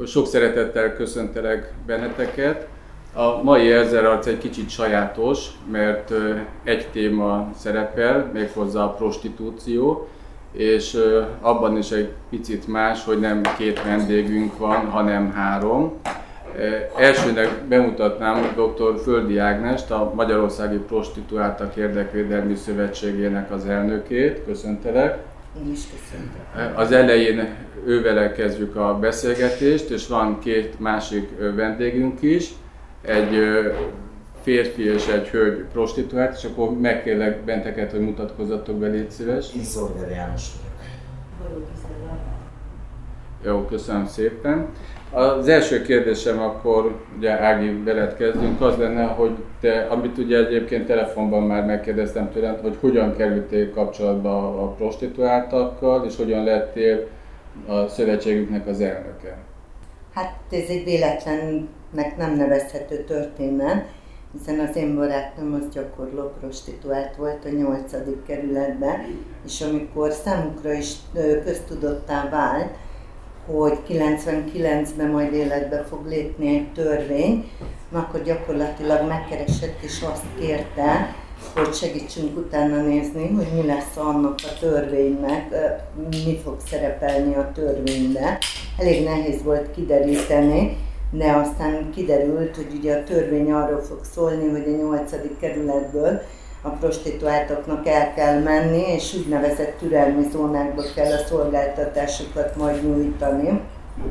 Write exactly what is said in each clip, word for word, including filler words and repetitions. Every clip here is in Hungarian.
Sok szeretettel köszöntelek benneteket. A mai Erzerarc egy kicsit sajátos, mert egy téma szerepel, méghozzá a prostitúció, és abban is egy picit más, hogy nem két vendégünk van, hanem három. Elsőnek bemutatnám dr. Földi Ágnest, a Magyarországi Prostituáltak Érdekvédelmi Szövetségének az elnökét. Köszöntelek. Én is köszöntelek. Az elején ővele kezdjük a beszélgetést, és van két másik vendégünk is, egy férfi és egy hölgy prostituált, és akkor megkérlek benteket, hogy mutatkozzatok be, légy szíves. Én Zorger János vagyok. Jó, köszönöm szépen. Az első kérdésem akkor, ugye Ági, veled kezdünk, az lenne, hogy te, amit ugye egyébként telefonban már megkérdeztem tőled, hogy hogyan kerültél kapcsolatba a prostituáltakkal, és hogyan lettél a szövetségüknek az elnöke? Hát ez egy véletlennek nem nevezhető történet, hiszen az én barátom az gyakorló prostituált volt a nyolcadik kerületben, és amikor számukra is köztudottá vált, hogy kilencvenkilencben majd életbe fog lépni egy törvény, akkor gyakorlatilag megkeresett és azt kérte, hogy segítsünk utána nézni, hogy mi lesz annak a törvénynek, mi fog szerepelni a törvénybe. Elég nehéz volt kideríteni, de aztán kiderült, hogy ugye a törvény arról fog szólni, hogy a nyolcadik kerületből a prostituáltaknak el kell menni, és úgynevezett türelmi zónákba kell a szolgáltatásokat majd nyújtani.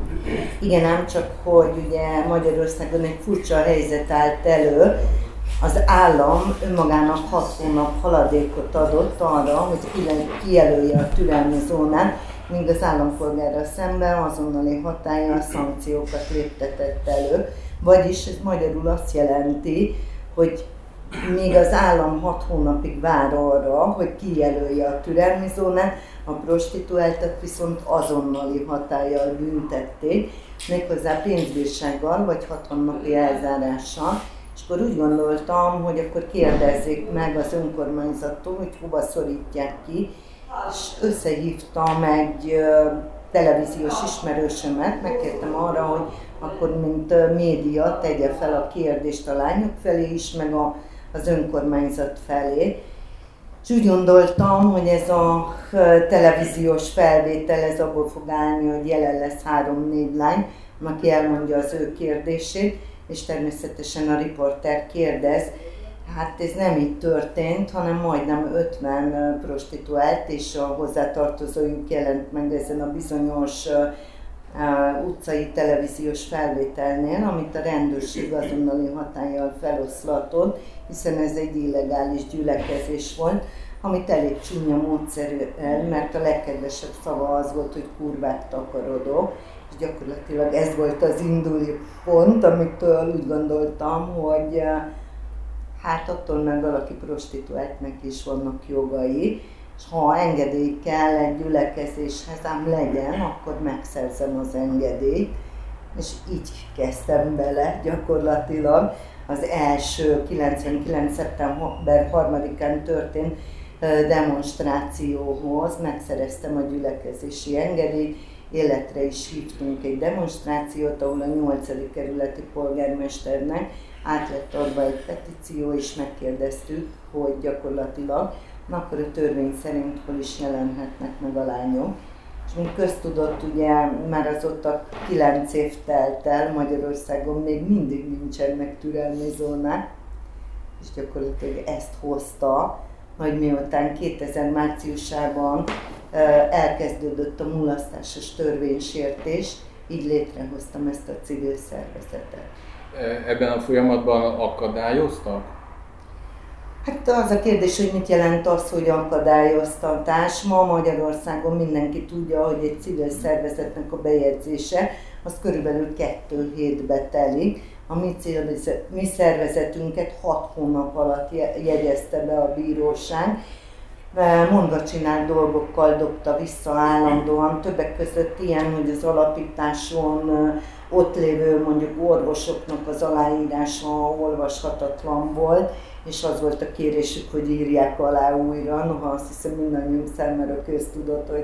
Igen, ám csak, hogy ugye Magyarországon egy furcsa helyzet állt elő, az állam önmagának hat hónap haladékot adott arra, hogy kijelölje a türelmi zónát, míg az állampolgárral szemben azonnali hatállyal szankciókat léptetett elő. Vagyis ez magyarul azt jelenti, hogy míg az állam hat hónapig vár arra, hogy kijelölje a türelmi zónát, a prostituáltat viszont azonnali hatállyal büntették, méghozzá pénzbírsággal vagy hatvan napi elzárással. És akkor úgy gondoltam, hogy akkor kérdezzék meg az önkormányzattól, hogy hova szorítják ki, és összehívtam egy televíziós ismerősömet, megkértem arra, hogy akkor mint média tegye fel a kérdést a lányok felé is, meg a, az önkormányzat felé. És úgy gondoltam, hogy ez a televíziós felvétel, ez abból fog állni, hogy jelen lesz három-négy lány, aki elmondja az ő kérdését, és természetesen a riporter kérdez. Hát ez nem így történt, hanem majdnem ötven prostituált és a hozzátartozójuk jelent meg ezen a bizonyos uh, utcai televíziós felvételnél, amit a rendőrség azonnali hatállyal feloszlatott, hiszen ez egy illegális gyülekezés volt, amit elég csúnya módszerűen, mert a legkedvesebb szava az volt, hogy kurvát takarodó, és gyakorlatilag ez volt az induló pont, amitől úgy gondoltam, hogy uh, hát attól meg valaki prostituáltnak is vannak jogai, és ha engedély kell egy gyülekezéshez, ám legyen, akkor megszerzem az engedélyt. És így kezdtem bele gyakorlatilag. Az első kilencvenkilenc. szeptember harmadikán történt demonstrációhoz megszereztem a gyülekezési engedélyt, életre is hívtunk egy demonstrációt, ahol a nyolcadik kerületi polgármesternek át lett adva egy petíció, és megkérdeztük, hogy gyakorlatilag akkor a törvény szerint hol is jelenhetnek meg a lányok. És mint köztudott, ugye már azóta kilenc év telt el, Magyarországon még mindig nincsenek türelmi zónák, és gyakorlatilag ezt hozta, hogy miután kétezer márciusában elkezdődött a mulasztásos törvénysértés, így létrehoztam ezt a civil szervezetet. Ebben a folyamatban akadályoztak? Hát az a kérdés, hogy mit jelent az, hogy akadályoztatás. Ma Magyarországon mindenki tudja, hogy egy civil szervezetnek a bejegyzése az körülbelül kettő hétbe telik. A mi, mi szervezetünket hat hónap alatt jegyezte be a bíróság. Mondva csinált dolgokkal dobta vissza állandóan, többek között ilyen, hogy az alapításon ott lévő mondjuk orvosoknak az aláírása olvashatatlan volt, és az volt a kérésük, hogy írják alá újra. Noha azt hiszem mindannyiunk számára köztudott, hogy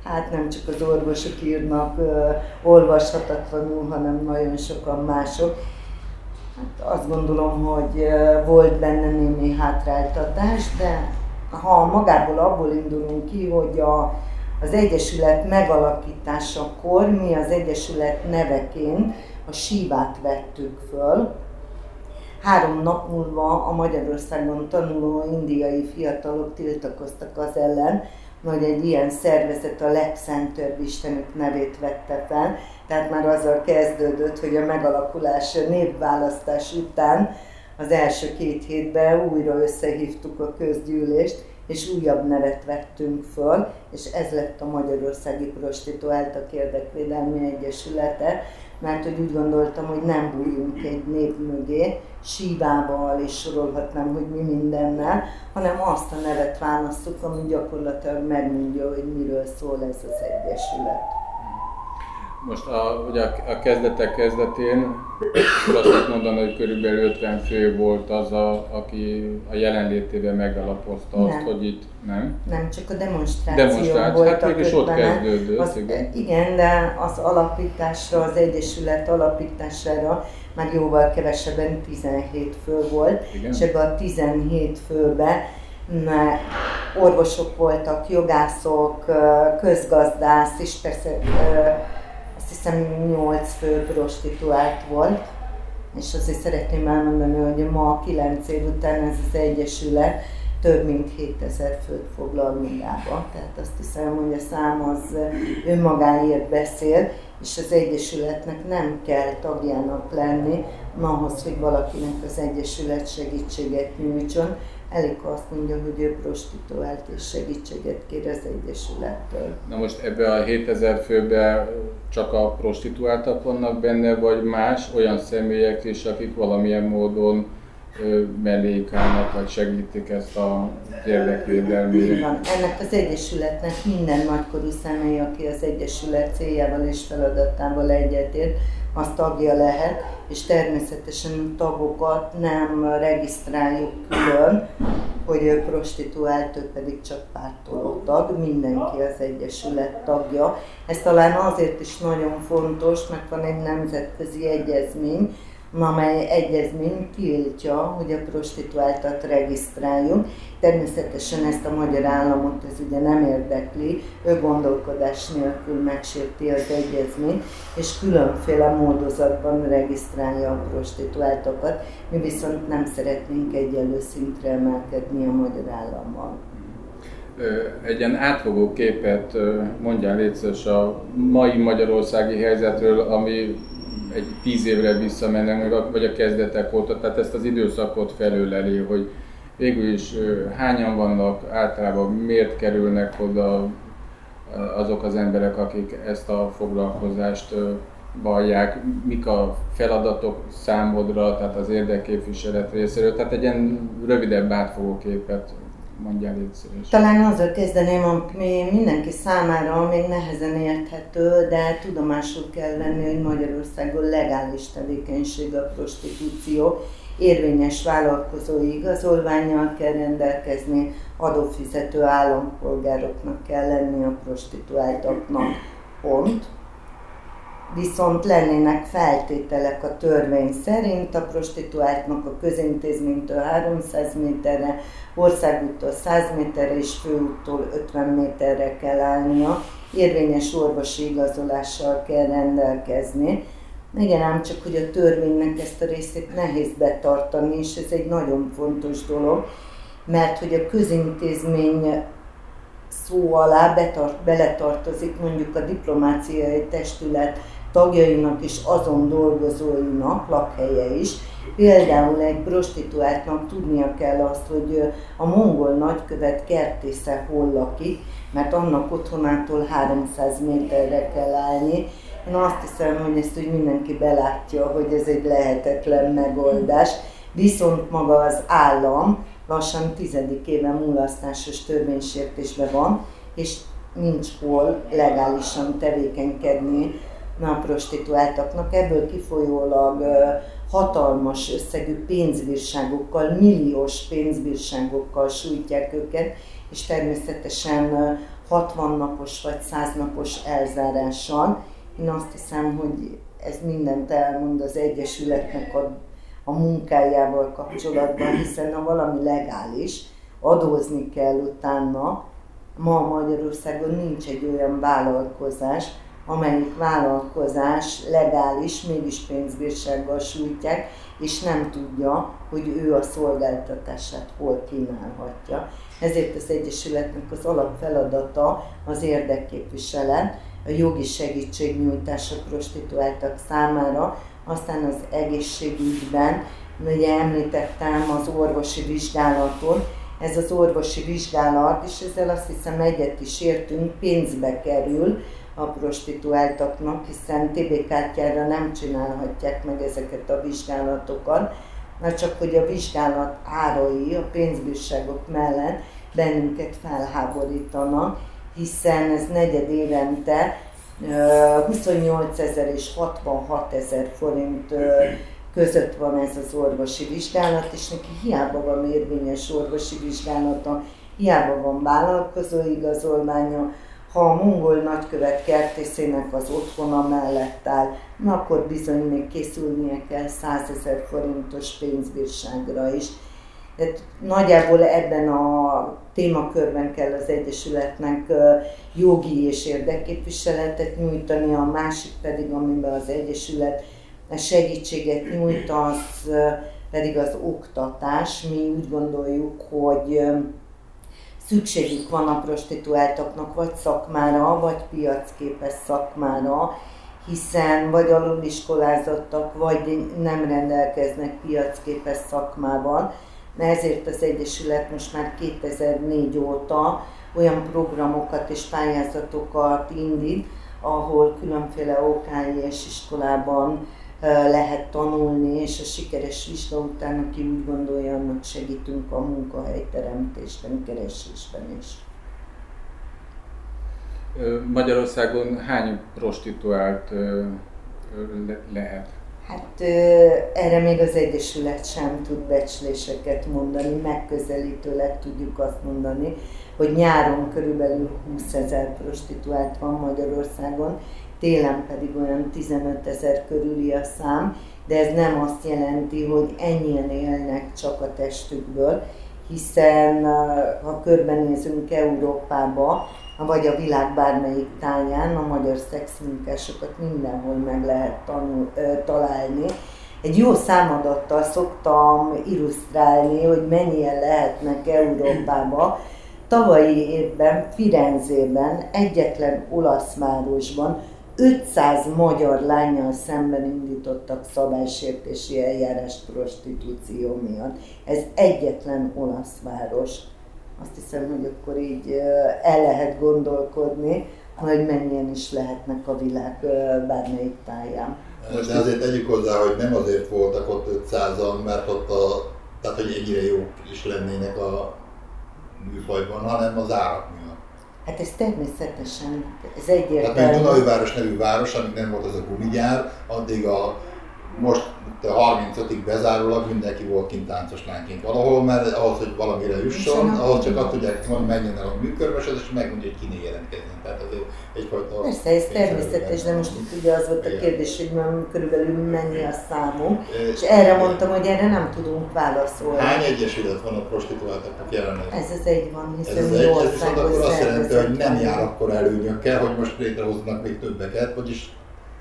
Hát nem csak az orvosok írnak ö, olvashatatlanul, hanem nagyon sokan mások. Hát azt gondolom, hogy ö, volt benne némi hátráltatás, de ha magából abból indulunk ki, hogy a, az Egyesület megalakításakor mi az Egyesület neveként a Sívát vettük föl. Három nap múlva a Magyarországon tanuló indiai fiatalok tiltakoztak az ellen, hogy egy ilyen szervezet a legszentőbb Istenük nevét vette fel. Tehát már azzal kezdődött, hogy a megalakulás, a névválasztás után az első két hétben újra összehívtuk a közgyűlést, és újabb nevet vettünk föl, és ez lett a Magyarországi Prostituáltak Érdekvédelmi Egyesülete, mert hogy úgy gondoltam, hogy nem bújjunk egy név mögé, Sívával is sorolhatnám, hogy mi mindennel, hanem azt a nevet választjuk, ami gyakorlatilag megmondja, hogy miről szól ez az egyesület. Most a, ugye a kezdetek kezdetén azt lehet mondani, hogy körülbelül ötven fő volt az, a, aki a jelenlétével megalapozta azt, nem. hogy itt nem. Nem, csak a demonstráció, demonstráció voltak hát mégis ott ötvenen. kezdődött. Az, igen. igen, de az alapításra, az egyesület alapítására már jóval kevesebben tizenhét fő volt, Igen. és ebben a tizenhét főben orvosok voltak, jogászok, közgazdász, és persze azt hiszem nyolc fő prostituált volt. És azért szeretném elmondani, hogy ma kilenc év után ez az egyesület több mint hétezer főt foglal magába. Tehát azt hiszem, hogy a szám az önmagáért beszél, és az egyesületnek nem kell tagjának lenni ahhoz, hogy valakinek az egyesület segítséget nyújtson. Elég azt mondja, hogy ő prostituált és segítséget kér az egyesülettől. Na most ebbe a hétezer főbe csak a prostituáltak vannak benne, vagy más olyan személyek is, akik valamilyen módon mellékálnak, vagy segítik ezt a érdekvédelmi... Így van. Ennek az egyesületnek minden nagykorú személy, aki az egyesület céljával és feladatával egyetért, az tagja lehet, és természetesen tagokat nem regisztráljuk külön, hogy ő prostituált, ő pedig csak pártoló tag, mindenki az egyesület tagja. Ez talán azért is nagyon fontos, mert van egy nemzetközi egyezmény, amely egyezmény tiltja, hogy a prostituáltat regisztráljunk. Természetesen ezt a magyar államot ez ugye nem érdekli, ő gondolkodás nélkül megsérti az egyezményt, és különféle módozatban regisztrálja a prostituáltakat. Mi viszont nem szeretnénk egyenlő szintre emelkedni a magyar állammal. Egy ilyen átfogó képet mondjál légy szíves a mai magyarországi helyzetről, ami egy tíz évre visszamennek, vagy a kezdetek óta, tehát ezt az időszakot felöleli, hogy végül is hányan vannak, általában miért kerülnek oda azok az emberek, akik ezt a foglalkozást vallják, mik a feladatok számodra, tehát az érdekképviselet részéről, tehát egy ilyen rövidebb átfogó képet mondjál légy szíves. Talán azzal kezdeném, ami mindenki számára még nehezen érthető, de tudomásul kell venni, hogy Magyarországon legális tevékenység a prostitúció, érvényes vállalkozói igazolvánnyal kell rendelkezni, adófizető állampolgároknak kell lenni a prostituáltaknak, pont. Viszont lennének feltételek a törvény szerint, a prostituáltnak a közintézménytől háromszáz méterre, országúttól száz méterre és főúttól ötven méterre kell állnia, érvényes orvosi igazolással kell rendelkezni. Igen, ám csak, hogy a törvénynek ezt a részét nehéz betartani, és ez egy nagyon fontos dolog, mert hogy a közintézmény szó alá betart, beletartozik mondjuk a diplomáciai testület tagjainak és azon dolgozóinak lakhelye is. Például egy prostituáltnak tudnia kell azt, hogy a mongol nagykövet kertésze hol lakik, mert annak otthonától háromszáz méterre kell állni. Én azt hiszem, hogy ezt úgy mindenki belátja, hogy ez egy lehetetlen megoldás. Viszont maga az állam lassan tizedik éve mulasztásos törvénysértésben van, és nincs hol legálisan tevékenykedni a prostituáltaknak. Ebből kifolyólag hatalmas összegű pénzbírságokkal, milliós pénzbírságokkal sújtják őket, és természetesen hatvan napos vagy száz napos elzárással. Én azt hiszem, hogy ez mindent elmond az Egyesületnek a, a munkájával kapcsolatban, hiszen ha valami legális, adózni kell utána. Ma Magyarországon nincs egy olyan vállalkozás, amelyik vállalkozás legális, mégis pénzbírsággal sújtják, és nem tudja, hogy ő a szolgáltatását hol kínálhatja. Ezért az Egyesületnek az alapfeladata az érdekképviselet, a jogi segítségnyújtás a prostituáltak számára, aztán az egészségügyben, ugye említettem az orvosi vizsgálaton, ez az orvosi vizsgálat, és ezzel azt hiszem egyet is értünk, pénzbe kerül a prostituáltaknak, hiszen té bé kártyára nem csinálhatják meg ezeket a vizsgálatokat, mert csak hogy a vizsgálat árai a pénzbírságok mellett bennünket felháborítanak, hiszen ez negyed évente huszonnyolcezer és hatvanhatezer forint között van ez az orvosi vizsgálat, és neki hiába van érvényes orvosi vizsgálata, hiába van vállalkozó igazolványa, ha a mongol nagykövet kertészének az otthona mellett áll, na akkor bizony még készülnie kell százezer forintos pénzbírságra is. Tehát nagyjából ebben a témakörben kell az Egyesületnek jogi és érdekképviseletet nyújtani, a másik pedig, amiben az Egyesület segítséget nyújt, az pedig az oktatás. Mi úgy gondoljuk, hogy szükségük van a prostituáltaknak vagy szakmára, vagy piacképes szakmára, hiszen vagy aluliskolázottak, vagy nem rendelkeznek piacképes szakmával. Ezért az Egyesület most már kétezer-négy óta olyan programokat és pályázatokat indít, ahol különféle ó ká i es iskolában lehet tanulni, és a sikeres vizsga után, aki úgy gondolja, annak segítünk a munkahelyteremtésben, keresésben is. Magyarországon hány prostituált lehet? Hát erre még az Egyesület sem tud becsléseket mondani, megközelítőleg tudjuk azt mondani, hogy nyáron körülbelül húszezer prostituált van Magyarországon, télen pedig olyan tizenötezer körüli a szám, de ez nem azt jelenti, hogy ennyien élnek csak a testükből, hiszen ha körbenézünk Európába, vagy a világ bármelyik táján, a magyar szexmunkásokat mindenhol meg lehet tanul, találni. Egy jó számadattal szoktam illusztrálni, hogy mennyien lehetnek Európába. Tavalyi évben Firenzében, egyetlen olasz városban ötszáz magyar lánnyal szemben indítottak szabálysértési eljárást prostitúció miatt. Ez egyetlen olasz város. Azt hiszem, hogy akkor így el lehet gondolkodni, hogy mennyien is lehetnek a világ bármelyik táján. De azért tegyük hozzá, hogy nem azért voltak ott ötszázan, mert ott a, tehát hogy ennyire jók is lennének a műfajban, hanem az árak miatt. Hát ez természetesen, ez egyértelmű. Tehát még Dunajváros nevű város, amíg nem volt az a gumigyár, addig a most harmincötig bezárólag mindenki volt kint táncos lányként valahol, mert ahhoz, hogy valamire jusson, ahhoz csak azt tudják, hogy menjen el a műkörmösöd, és megmondja, hogy kiné jelentkezni. Tehát azért egyfajta... Persze, ez természetes, de most itt ugye az volt a kérdés, hogy körülbelül mennyi a számunk, és erre mondtam, hogy erre nem tudunk válaszolni. Hány egyesület van a prostituáltaknak jelenleg? Ez az egy van, hiszen mi országos szervezet. Ez akkor azt jelenti, hogy nem jár akkor előnyökkel, hogy most létrehoznak még többeket, vagyis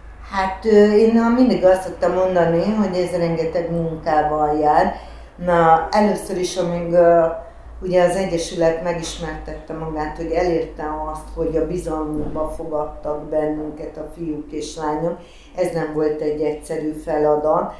Hát én mindig azt szoktam mondani, hogy ez rengeteg munkával jár. Na, először is, amíg ugye az Egyesület megismertette magát, hogy elérte azt, hogy a bizalmunkba fogadtak bennünket a fiúk és lányok, ez nem volt egy egyszerű feladat.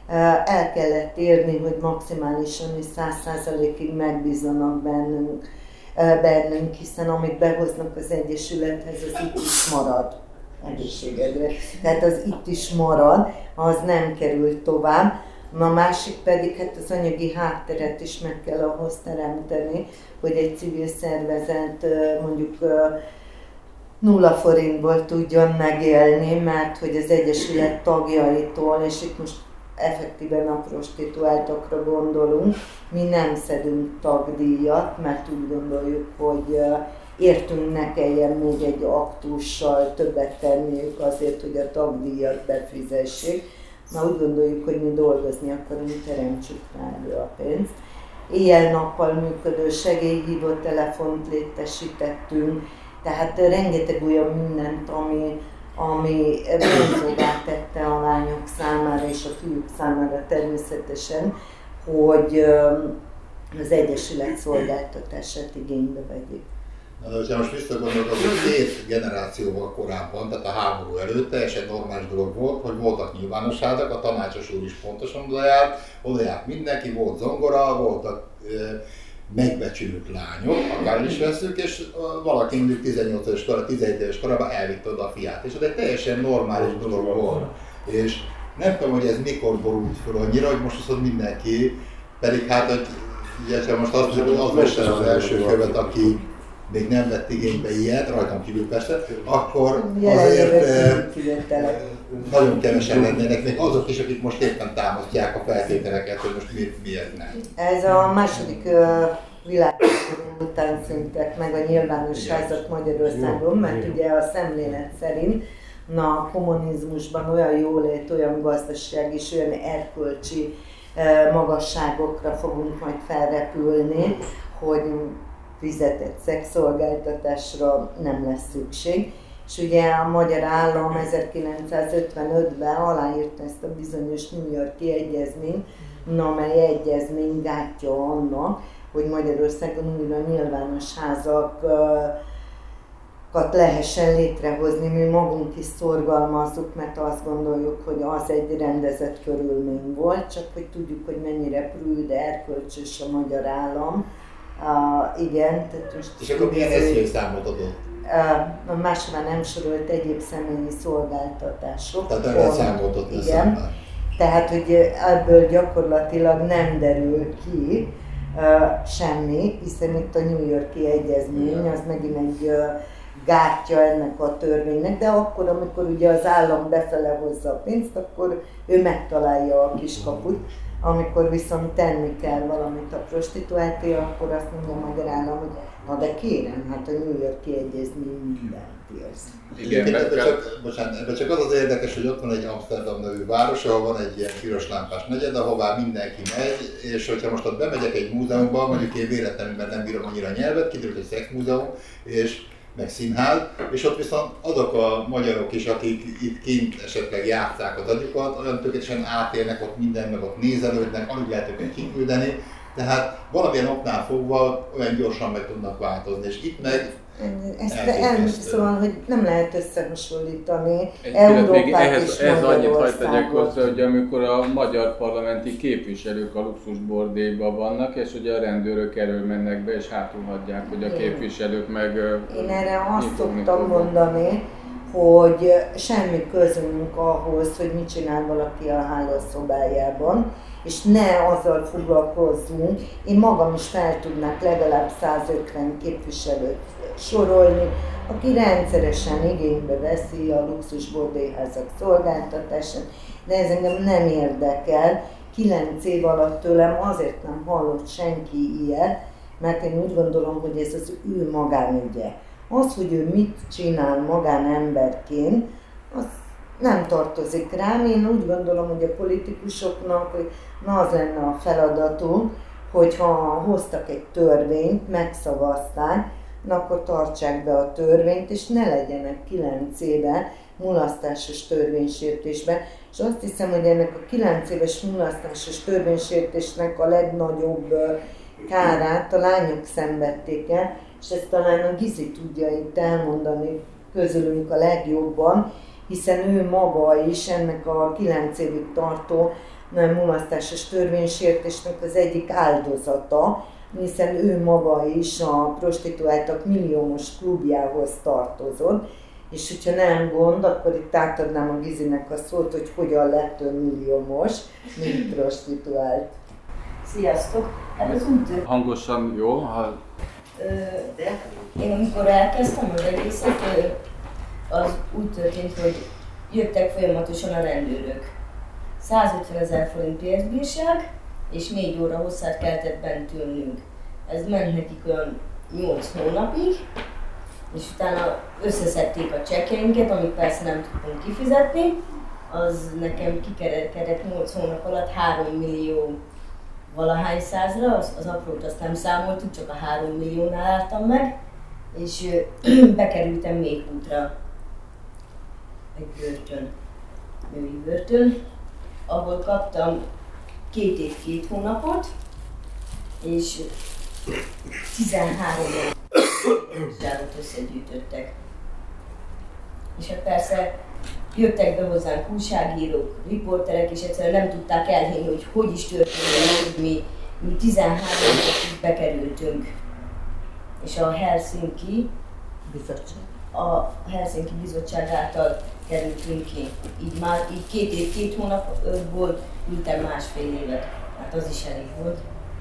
El kellett érni, hogy maximálisan és száz százalékig megbízanak bennünk, bennünk, hiszen amit behoznak az Egyesülethez, az itt is marad. Egészségedre. Tehát az itt is marad, az nem kerül tovább. A másik pedig, hát az anyagi hátteret is meg kell ahhoz teremteni, hogy egy civil szervezet mondjuk nulla forintból tudjon megélni, mert hogy az Egyesület tagjaitól, és itt most effektíven a prostituáltakra gondolunk, mi nem szedünk tagdíjat, mert úgy gondoljuk, hogy értünk ne kelljen még egy aktussal többet tenniük azért, hogy a tagdíjat befizessék. Na úgy gondoljuk, hogy mi dolgozni akarunk, teremtsük rá elő a pénzt. Éjjel-nappal működő segélyhívó telefont létesítettünk, tehát rengeteg olyan mindent, ami, ami vonzóvá tette a lányok számára és a fiúk számára természetesen, hogy az Egyesület szolgáltatását igénybe vegyék. Na, de hogyha most visszagondolok, hogy két generációval korábban, tehát a háború előtt teljesen normális dolog volt, hogy voltak nyilvános házak, a tanácsos úr is pontosan oda járt, oda járt mindenki, volt zongora, voltak e, megbecsült lányok, akár is veszük, és valaki mondjuk tizennyolc éves korában, tizenegy éves korában elvitte oda a fiát, és ez egy teljesen normális dolog volt. És nem tudom, hogy ez mikor borult föl annyira, hogy most viszont mindenki, pedig hát, hogy ugye, most azt mondjuk, hogy az mester az első követ, aki még nem vett igénybe ilyet, rajtam kívül persze, akkor azért eh, nagyon kevesen lennének, még azok is, akik most éppen támasztják a feltételeket, hogy most miért, miért nem. Ez a második uh, világháború után szűntek meg a nyilvános házak Magyarországon, mert ugye a szemlélet szerint na, a kommunizmusban olyan jólét, olyan gazdaság és olyan erkölcsi uh, magasságokra fogunk majd felrepülni, hogy fizetett szexszolgáltatásra nem lesz szükség. És ugye a magyar állam ezerkilencszázötvenötben aláírta ezt a bizonyos New York-i egyezményt, amely egyezmény gátja annak, hogy Magyarországon újra nyilvános házakat lehessen létrehozni. Mi magunk is szorgalmazzuk, mert azt gondoljuk, hogy az egy rendezett körülmény volt, csak hogy tudjuk, hogy mennyire prűd, erkölcsös a magyar állam. Uh, igen, tehát most... És akkor milyen eszélyszámot adott? Uh, máshová nem sorolt egyéb személyi szolgáltatások. Tehát erre számot adott. Igen. Tehát, hogy ebből gyakorlatilag nem derül ki uh, semmi, hiszen itt a New York-i egyezmény, az megint egy uh, gátja ennek a törvénynek, de akkor, amikor ugye az állam befele hozza a pénzt, akkor ő megtalálja a kiskaput. Amikor viszont tenni kell valamit a prostituálté, akkor azt mondja a magyar állam, hogy na de kérem, hát a New York-i egyezmény mindent írsz. Igen, ebben csak, bocsánat, ebben csak az az érdekes, hogy ott van egy Amsterdam nevű város, ahol van egy ilyen piros lámpás negyed, ahová mindenki megy, és hogyha most ott bemegyek egy múzeumban, mondjuk én véletlenül nem bírom annyira nyelvet, kiderült, hogy szexmúzeum, és meg színház, és ott viszont azok a magyarok is, akik itt kint esetleg játsszák az agyukat, olyan tökéletesen átélnek ott minden, meg ott nézelődnek, alig lehet őket kiküldeni, tehát valamilyen oknál fogva olyan gyorsan meg tudnak változni, és itt meg Ezt szóval, hogy nem lehet összehasonlítani Európát ehhez, és ehhez annyit hagyd tegyek hozzá, hogy amikor a magyar parlamenti képviselők a luxusbordélyban vannak, és ugye a rendőrök elől mennek be, és hátul hagyják, hogy a képviselők meg... Én erre azt szoktam mondani, hogy semmi közünk ahhoz, hogy mit csinál valaki a hálószobájában, és ne azzal foglalkozzunk. Én magam is fel tudnák legalább százötven képviselőt sorolni, aki rendszeresen igénybe veszi a luxusbordélyházak szolgáltatását, de ez engem nem érdekel. Kilenc év alatt tőlem azért nem hallott senki ilyet, mert én úgy gondolom, hogy ez az ő magánügye. Az, hogy ő mit csinál magánemberként, az nem tartozik rám. Én úgy gondolom, hogy a politikusoknak hogy na az lenne a feladatunk, hogyha hoztak egy törvényt, megszavazták, akkor tartsák be a törvényt, és ne legyenek kilenc éve mulasztásos törvénysértésben. És azt hiszem, hogy ennek a kilenc éves mulasztásos törvénysértésnek a legnagyobb kárát a lányok szenvedték el, és ezt talán a Gizi tudja itt elmondani közülünk a legjobban, hiszen ő maga is ennek a kilenc évig tartó mulasztásos törvénysértésnek az egyik áldozata, hiszen ő maga is a prostituáltak milliómos klubjához tartozott, és hogyha nem gond, akkor itt átadnám a Gizinek a szót, hogy hogyan lett ő milliómos, mint prostituált. Sziasztok! Hát az úgy hangosan jó, ha... De én amikor elkezdtem az egészet, az úgy történt, hogy jöttek folyamatosan a rendőrök. százötven ezer forint pénzbírság, és négy óra hosszát kellett bent ülnünk. Ez ment nekik olyan nyolc hónapig, és utána összeszedték a csekkjeinket, amit persze nem tudtunk kifizetni, az nekem kikerekedett nyolc hónap alatt három millió valahány százra, az, az aprót azt nem számoltuk, csak a három milliónál álltam meg, és bekerültem Méhútra, egy börtön, női börtön, ahol kaptam két év, két hónapot, és tizenhárom zságot összegyűjtöttek. És hát persze jöttek be hozzánk újságírók, riporterek, és egyszerűen nem tudták elhinni, hogy hogy is történt, hogy mi, mi tizenhárom napig bekerültünk. És a Helsinki Bizottság. a Helsinki Bizottság által kerültünk ki. Így már így két év, két hónapból ültem másfél évet. Hát az is elég volt.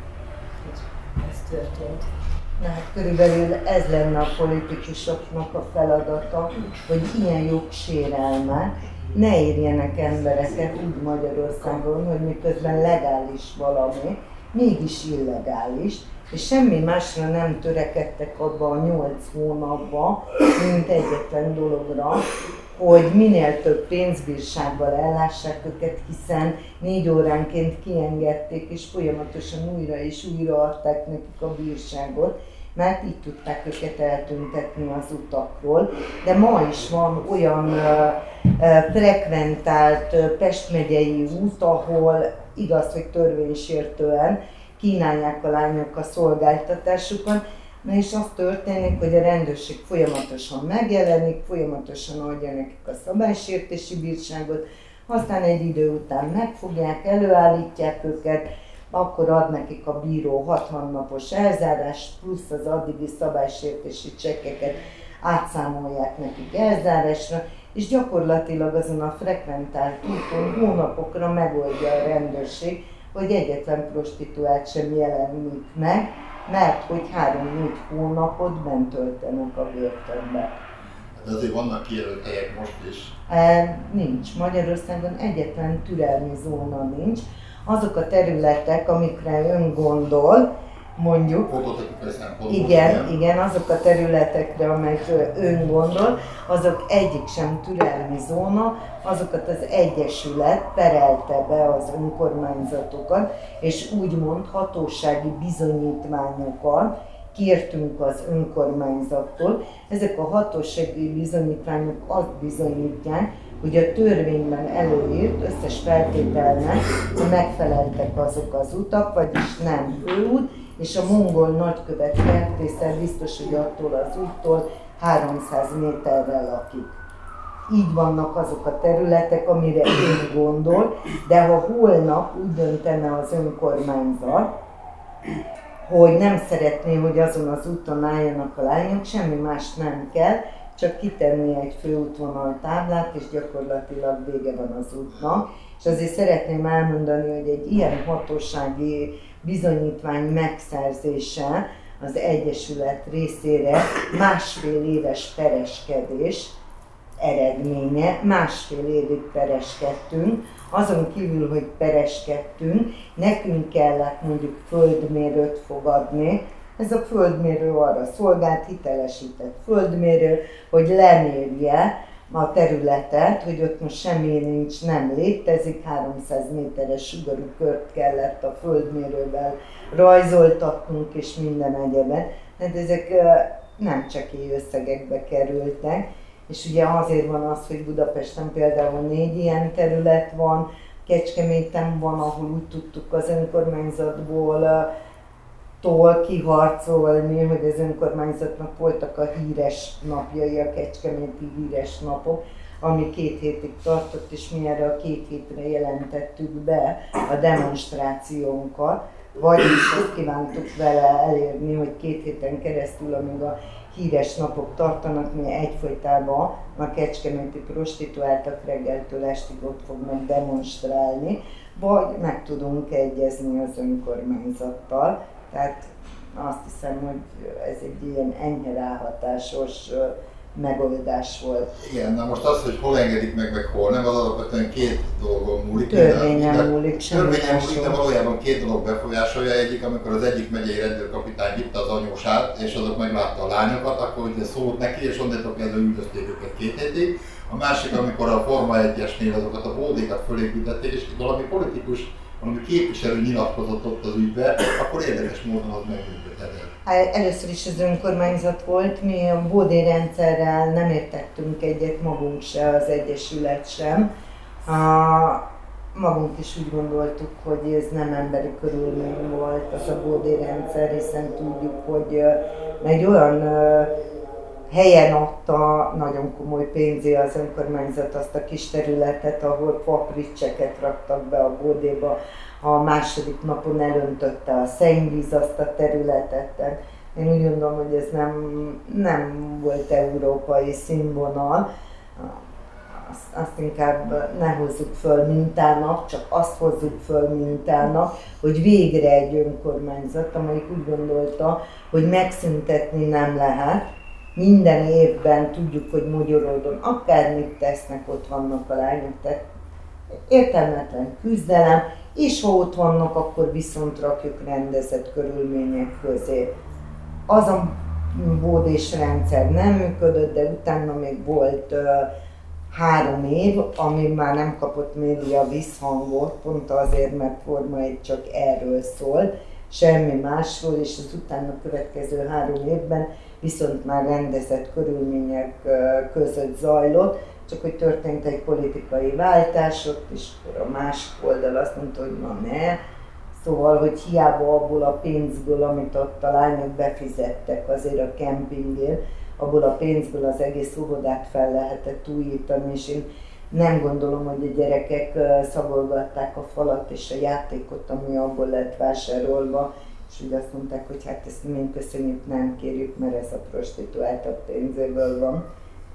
Ez történt. Na hát körülbelül ez lenne a politikusoknak a feladata, hogy ilyen jogsérelmek ne érjenek embereket úgy Magyarországon, hogy miközben legális valami, mégis illegális, és semmi másra nem törekedtek abba a nyolc hónapba, mint egyetlen dologra, hogy minél több pénzbírsággal ellássák őket, hiszen négy óránként kiengedték, és folyamatosan újra és újra adták nekik a bírságot, mert így tudták őket eltüntetni az utakról. De ma is van olyan uh, uh, frekventált uh, Pest megyei út, ahol igaz, hogy törvénysértően kínálják a lányok a szolgáltatásukat, na és az történik, hogy a rendőrség folyamatosan megjelenik, folyamatosan adja nekik a szabálysértési bírságot, aztán egy idő után megfogják, előállítják őket, akkor ad nekik a bíró hatvan napos elzárást, plusz az addigi szabálysértési csekkeket átszámolják nekik elzárásra, és gyakorlatilag azon a frekventált úton hónapokra megoldja a rendőrség, hogy egyetlen prostituált sem jelenik meg, mert hogy három-négy hónapot bent töltenek a börtönbe. De azért vannak kijelölt helyek most is. E, nincs. Magyarországon egyetlen türelmi zóna nincs. Azok a területek, amikre ön gondol, mondjuk, igen, igen, azok a területekre, amelyekre ön gondol, azok egyik sem türelmi zóna, azokat az Egyesület perelte be az önkormányzatokat, és úgymond hatósági bizonyítványokat kértünk az önkormányzattól. Ezek a hatósági bizonyítványok azt bizonyítják, hogy a törvényben előírt összes feltételnek megfeleltek azok az utak, vagyis nem főút, és a mongol nagykövet kertészet biztos, hogy attól az úttól háromszáz méterre lakik. Így vannak azok a területek, amire ön gondol, de ha holnap úgy döntene az önkormányzat, hogy nem szeretné, hogy azon az úton álljanak a lányok, semmi más nem kell, csak kitenni egy főútvonal táblát, és gyakorlatilag vége van az útnak. És azért szeretném elmondani, hogy egy ilyen hatósági bizonyítvány megszerzése az Egyesület részére másfél éves pereskedés eredménye, másfél évig pereskedtünk, azon kívül, hogy pereskedtünk, nekünk kellett mondjuk földmérőt fogadni. Ez a földmérő arra szolgált, hitelesített földmérő, hogy lemérje a területet, hogy ott most semmi nincs, nem létezik, háromszáz méteres sugarú kört kellett a földmérővel rajzoltatnunk, és minden egyebet. Tehát ezek nem csekély összegekbe kerültek, és ugye azért van az, hogy Budapesten például négy ilyen terület van, Kecskeméten van, ahol úgy tudtuk az önkormányzatból tól kiharcolni, hogy az önkormányzatnak voltak a híres napjai, a kecskeméti híres napok, ami két hétig tartott, és mi erre a két hétre jelentettük be a demonstrációnkat, vagyis azt kívántuk vele elérni, hogy két héten keresztül, amíg a híres napok tartanak, mi egyfolytában a kecskeméti prostituáltak reggeltől estig ott fognak demonstrálni, vagy meg tudunk egyezni az önkormányzattal. Tehát azt hiszem, hogy ez egy ilyen enyhe ráhatásos megoldás volt. Igen, na most az, hogy hol engedik meg, meg hol nem, az alapvetően két dolgon múlik. Törvényen múlik, semmi Törvényen múlik, de valójában két dolog befolyásolja. Egyik, amikor az egyik megyei rendőrkapitány hitte az anyósát, és azok meglátta a lányokat, akkor ugye szólt neki, és onnantól kezdve üldözték őket két hétig. A másik, amikor a Forma egyesnél azokat a bódékat fölépítették, és valami politikus, valami képviselő nyilatkozott ott az ügybe, akkor érdekes módon az megbüntetett. Először is az önkormányzat volt, mi a bódérendszerrel nem értettünk egyet, magunk se, az Egyesület sem. A, magunk is úgy gondoltuk, hogy ez nem emberi körülmény volt az a bódérendszer, hiszen tudjuk, hogy egy olyan helyen adta nagyon komoly pénzé az önkormányzat azt a kis területet, ahol papricseket raktak be a bódéba. A második napon elöntötte a szennyvíz azt a területet. Én úgy gondolom, hogy ez nem, nem volt európai színvonal. Azt, azt inkább ne hozzuk föl mintának, csak azt hozzuk föl mintának, hogy végre egy önkormányzat, amelyik úgy gondolta, hogy megszüntetni nem lehet. Minden évben tudjuk, hogy Magyarországon akármit tesznek, ott vannak a lányok, tehát értelmetlen küzdelem, és ha ott vannak, akkor viszont rakjuk rendezett körülmények közé. Az a bódés rendszer nem működött, de utána még volt uh, három év, ami már nem kapott média visszhangot, pont azért, mert Forma egy csak erről szól, semmi másról, és az utána következő három évben viszont már rendezett körülmények között zajlott, csak hogy történt egy politikai váltás ott, és akkor a másik oldal azt mondta, hogy na ne. Szóval, hogy hiába abból a pénzből, amit ott a lányok befizettek azért a kempingért, abból a pénzből az egész óvodát fel lehetett újítani, és én nem gondolom, hogy a gyerekek szagolgatták a falat és a játékot, ami abból lett vásárolva, és úgy azt mondták, hogy hát ezt mi köszönjük, nem kérjük, mert ez a prostituáltak pénzéből van.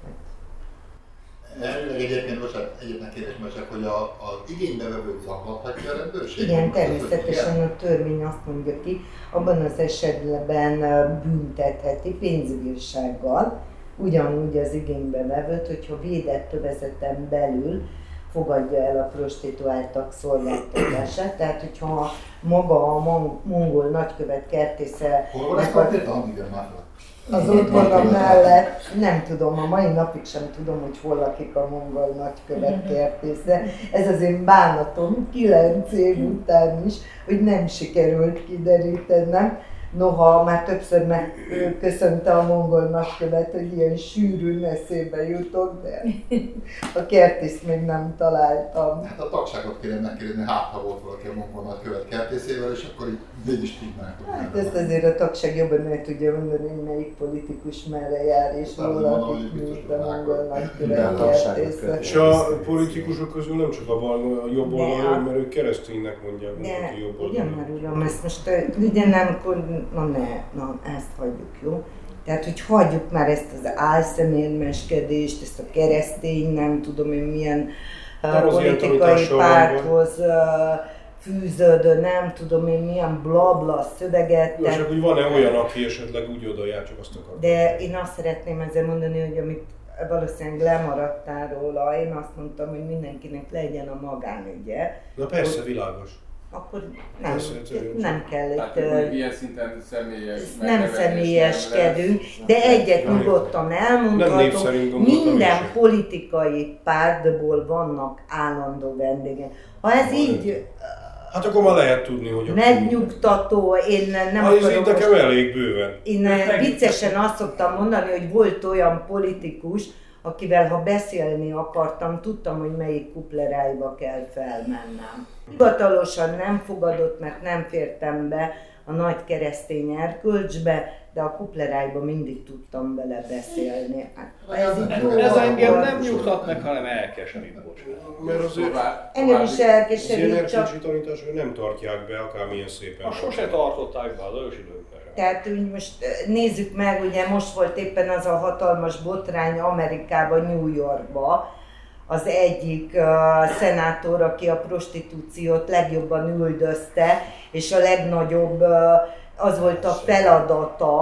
Elvileg egyébként, bocsánat, egyetlen kérdés már csak, hogy a, az igénybevevőt zaklathatja a rendőrség? Igen, természetesen a törvény azt mondja ki, abban az esetben büntetheti pénzbírsággal, ugyanúgy az igénybevevőt, hogyha védett övezeten belül fogadja el a prostituáltak szolgáltatását. Tehát, hogyha maga a mongol nagykövet kertésze... Hol van ez konkrétan? Igen, már az otthonam mellett, nem tudom, a mai napig sem tudom, hogy hol lakik a mongol nagykövet kertésze. Ez az én bánatom kilenc év után is, hogy nem sikerült kiderítenem. Noha már többször megköszönte a mongol nagykövet, hogy ilyen sűrűn eszébe jutok, de a kertészt még nem találtam. Hát a tagságot kéne megkérdezni, hát ha volt valaki a mongol nagykövet kertészével, és akkor így, így is tudnánk. Hát ezt azért a tagság jobban el tudja mondani, hogy melyik politikus merre jár, és hol lakik, mint a mongol nagykövet kertésze. És a politikusok közül nem csak a, bal, a jobb oldalon, mert ők kereszténynek mondják, hogy a jobb oldalon. Ugyan már uram, ezt most ugye nem, na ne, na ezt hagyjuk, jó? Tehát, hogy hagyjuk már ezt az álszemérmeskedést, ezt a keresztény, nem tudom én milyen uh, politikai párthoz uh, fűződő, nem tudom én milyen blabla szöveget. Jó, csak hogy van-e olyan, aki esetleg úgy odaljár, csak azt akar. De én azt szeretném ezzel mondani, hogy amit valószínűleg lemaradtál róla, én azt mondtam, hogy mindenkinek legyen a magánügye. Na persze, hogy, világos. Akkor nem, persze, nem kell hát, itt... Tehát, ilyen szinten személyes nem személyeskedünk, de egyet nyugodtan elmondhatom, minden politikai pártból vannak állandó vendégek. Ha ez így... Hát akkor már lehet tudni, hogy a megnyugtató, én nem hát akarok... Hát nekem elég bőven. Én viccesen azt szoktam mondani, hogy volt olyan politikus, akivel ha beszélni akartam, tudtam, hogy melyik kuplerájba kell felmennem. Hivatalosan nem fogadott, mert nem fértem be a nagy keresztény erkölcsbe, de a kuplerájba mindig tudtam vele beszélni. Hát, ez, ez, ez engem nem nyugtat meg, hanem elkeserít, bocsánat. Mert azért engem is elkeserít, csak... Az erkölcsi tanítások nem tartják be, akármilyen szépen. Ha sose tartották be az ősidőkben. Tehát úgy most nézzük meg, ugye most volt éppen az a hatalmas botrány Amerikában, New Yorkban, az egyik uh, szenátor, aki a prostitúciót legjobban üldözte, és a legnagyobb, uh, az volt a feladata,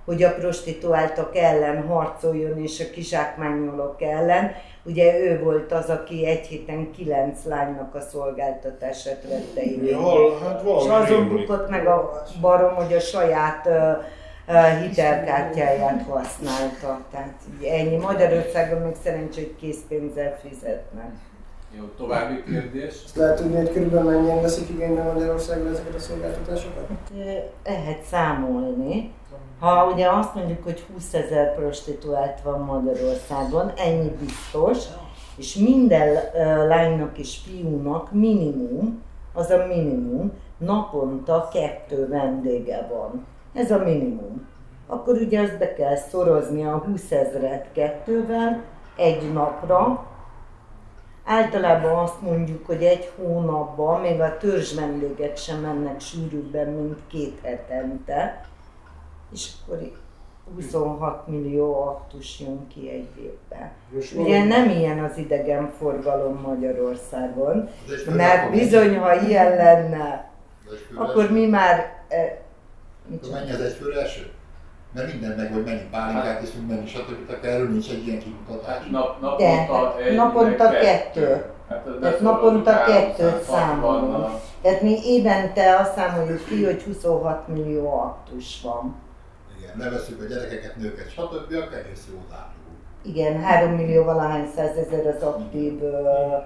hogy a prostituáltak ellen harcoljon és a kizsákmányolók ellen. Ugye ő volt az, aki egy héten kilenc lánynak a szolgáltatását vette igénybe. Ja, hát és azon bukott meg a barom, hogy a saját uh, uh, hitelkártyáját használta. Tehát ennyi. Magyarországon még szerencsé, hogy készpénzzel fizetnek. Jó, további kérdés. Azt lehet tudni, hogy körülbelül mennyien veszik igénybe Magyarországon ezeket a szolgáltatásokat? Lehet számolni. Ha ugye azt mondjuk, hogy húszezer prostituált van Magyarországon, ennyi biztos, és minden uh, lánynak és fiúnak minimum, az a minimum, naponta kettő vendége van. Ez a minimum. Akkor ugye azt be kell szorozni a húszezret kettővel egy napra. Általában azt mondjuk, hogy egy hónapban még a törzs vendégek sem mennek sűrűbben, mint két hetente. És akkor huszonhat millió aktus jön ki egy évben. Ugye nem ilyen az idegenforgalom Magyarországon, mert bizony, ha ilyen lenne, akkor mi már... Eh, mennyi az egyfőre eső? Mert minden meg, hogy mennyi pálinkát iszunk, mennyi stb. Tehát erről nincs egy ilyen kimutatás. Nap, naponta De, egy, naponta kettő. kettő. Hát Tehát naponta kettőt számolunk. Tehát mi évente azt számoljuk ki, hogy huszonhat millió aktus van. Igen, levesszük a gyerekeket, nőket, stb. Akkor egész jó átlagú. Igen, három millió valahány százezer az aktív uh,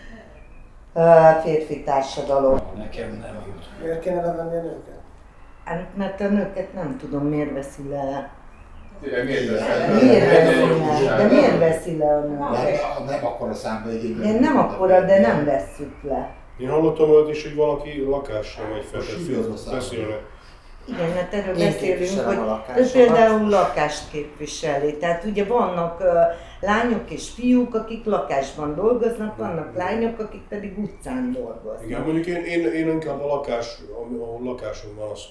uh, férfi társadalom. Nekem nem jut. Miért kéne levenni a nőket? Hát, mert a nőket nem tudom, miért veszi le. Tényleg miért veszi le? Miért veszi le? De miért veszi le a nőket? Nem, nem akkora számba igénybe. Igen, nem akkora, de nem vesszük le. Én hallottam olyat is, hogy valaki lakásra megy fel, Súlyozva tehát beszélnek. Igen, hát erről Én beszélünk, képviselem hogy a ő lakásokat. például lakást képviseli. Tehát ugye vannak uh, lányok és fiúk, akik lakásban dolgoznak, vannak lányok, akik pedig utcán dolgoznak. Igen, mondjuk én, én, én inkább a lakás, ahol lakásom van, azt...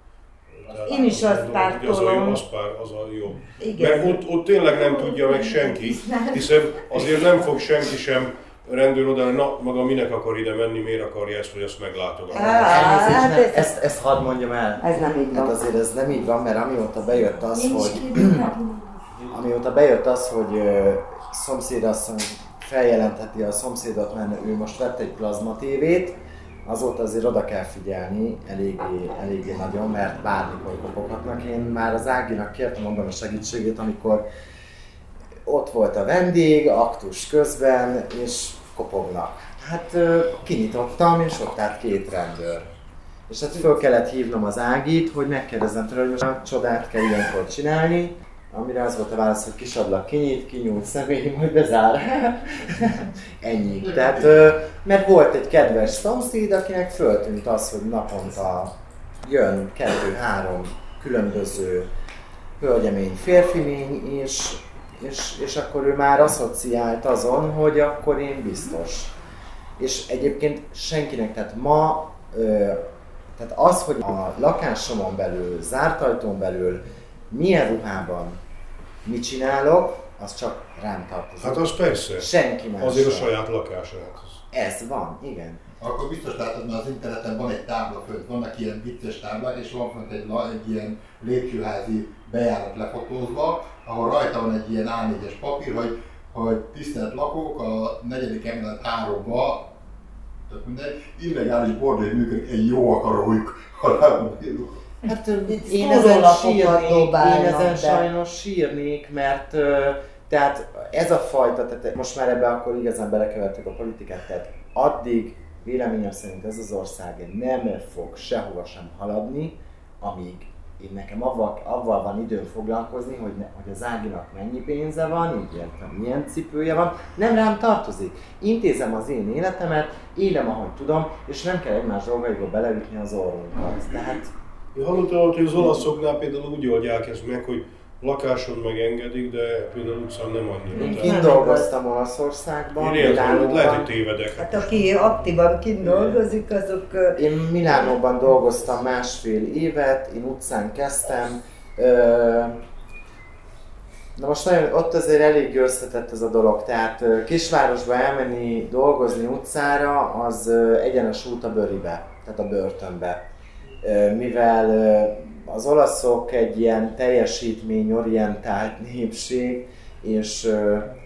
Én is azt gondolom, hogy az a, pártolom. az, pár, az a jó. Igen. Mert ott, ott tényleg nem tudja meg senki, hiszen azért nem fog senki sem rendőr oda, na maga minek akar ide menni, miért akarja ezt, hogy azt meglátogatni. Á, Elnézést, hát ne- ez- ezt, ezt hadd mondjam el. Ez nem így Hát van. azért ez nem így van, mert amióta bejött az, Én is hogy kérdezem. amióta bejött az, hogy ö, szomszédasszony feljelentheti a szomszédot, mert ő most vett egy plazma tévét, azóta azért oda kell figyelni eléggé, eléggé nagyon, mert bármikor kopoghatnak. Én már az Áginak kértem magam a segítségét, amikor ott volt a vendég, aktus közben, és kopognak. Hát ö, kinyitottam, és ott állt két rendőr. És hát föl kellett hívnom az Ágit, hogy megkérdezzem tőle, hogy most a csodát kell ilyenkor csinálni. Amire az volt a válasz, hogy kis ablak kinyit, kinyúlt személy, majd bezár. Ennyi. Tehát, ö, mert volt egy kedves szomszéd, akinek föltűnt az, hogy naponta jön kettő-három különböző hölgyemény, férfimény, és, és, és akkor ő már asszociált azon, hogy akkor én biztos. És egyébként senkinek, tehát ma, ö, tehát az, hogy a lakásomon belül, zárt ajtón belül milyen ruhában mit csinálok, az csak rám tartozik. Hát az persze. Senki más. Azért a sem. saját lakását. Ez van, igen. Akkor biztos látod, mert az interneten van egy tábla fönt, vannak ilyen vicces táblák, és van fönt egy, la- egy ilyen lépcsőházi bejárat lefotózva, ahol rajta van egy ilyen á négyes papír, hogy, hogy tisztelt lakók, a negyedik emelet háromba, tök mindegy, illegális bordély működik, egy jó akarójuk, ha rábírjuk. Hát Itt én ezen szórólapokat sírnék, én dobálnak ezen be. sajnos sírnék, mert ö, tehát ez a fajta, tehát most már ebbe akkor igazán belekevertük a politikát, tehát addig véleményem szerint ez az ország nem fog sehova sem haladni, amíg én nekem avval, avval van időm foglalkozni, hogy, ne, hogy az Áginak mennyi pénze van, így értem, milyen cipője van, nem rám tartozik. Intézem az én életemet, élem ahogy tudom, és nem kell egymás dolgaiba beleütni az orrunkat. Tehát Én hallottam, hogy az olaszoknál például úgy oldják ezt meg, hogy lakáson megengedik, de például utcán nem annyira. én Tehát kint dolgoztam Olaszországban, én értem, hogy lehet, hogy Milánóban. tévedek. Hát aki aktívan kint dolgozik, azok... ö, Én Milánóban dolgoztam másfél évet, én utcán kezdtem. Ö, Na most nagyon, ott azért elég összetett ez a dolog, tehát ö, kisvárosba elmenni dolgozni utcára, az ö, egyenes út a bőribe, tehát a börtönbe. Ö, Mivel ö, az olaszok egy ilyen teljesítményorientált népség, és,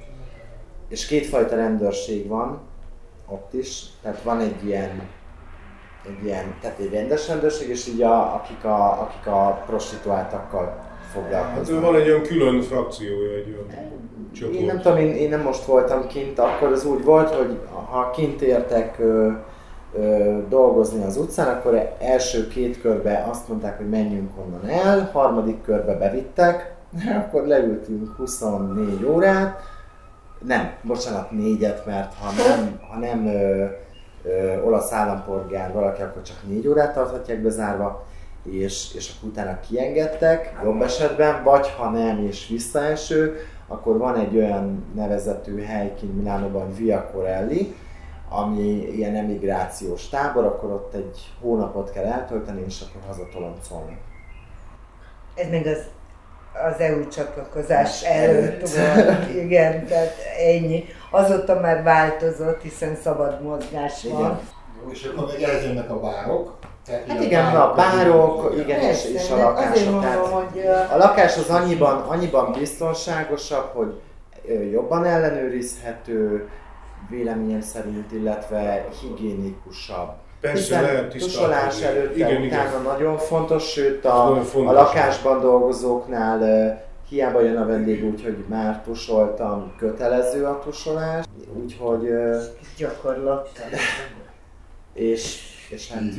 és kétfajta rendőrség van ott is, tehát van egy ilyen, egy ilyen tehát egy rendes rendőrség, és így a, akik, a, akik a prostituáltakkal foglalkoznak. Hát van egy olyan külön frakciója, egy olyan csoport. Én nem tudom, én, én nem most voltam kint, akkor az úgy volt, hogy ha kint értek ö, ö, dolgozni az utcán, akkor első két körbe azt mondták, hogy menjünk onnan el, harmadik körbe bevittek, akkor leültünk huszonnégy órát, nem, bocsánat, négyet, mert ha nem, ha nem ö, ö, olasz állampolgár valaki, akkor csak négy órát tarthatják bezárva, és, és akkor utána kiengedtek, jobb esetben, vagy ha nem, és visszaeső, akkor van egy olyan nevezetű hely kint Milánóban, Via Corelli, ami ilyen emigrációs tábor, akkor ott egy hónapot kell eltölteni, és akkor hazatoloncolni. Ez még az, az é u csatlakozás előtt volt, igen, tehát ennyi. Azóta már változott, hiszen szabad mozgás van. Igen. Jó, és akkor még elzönnek a bárok. Tehát Hát igen, a bárok, igen, és, és a lakások. Tehát a lakás az annyiban, annyiban biztonságosabb, hogy jobban ellenőrizhető, véleményem szerint, illetve higiénikusabb. Persze, lehet tusolás előtte, igen, utána igen. nagyon fontos, sőt a, nagyon fontos. a lakásban dolgozóknál uh, hiába jön a vendég úgy, hogy már tusoltam, kötelező a tusolás, úgyhogy... Uh, Gyakorlat. és, és hát...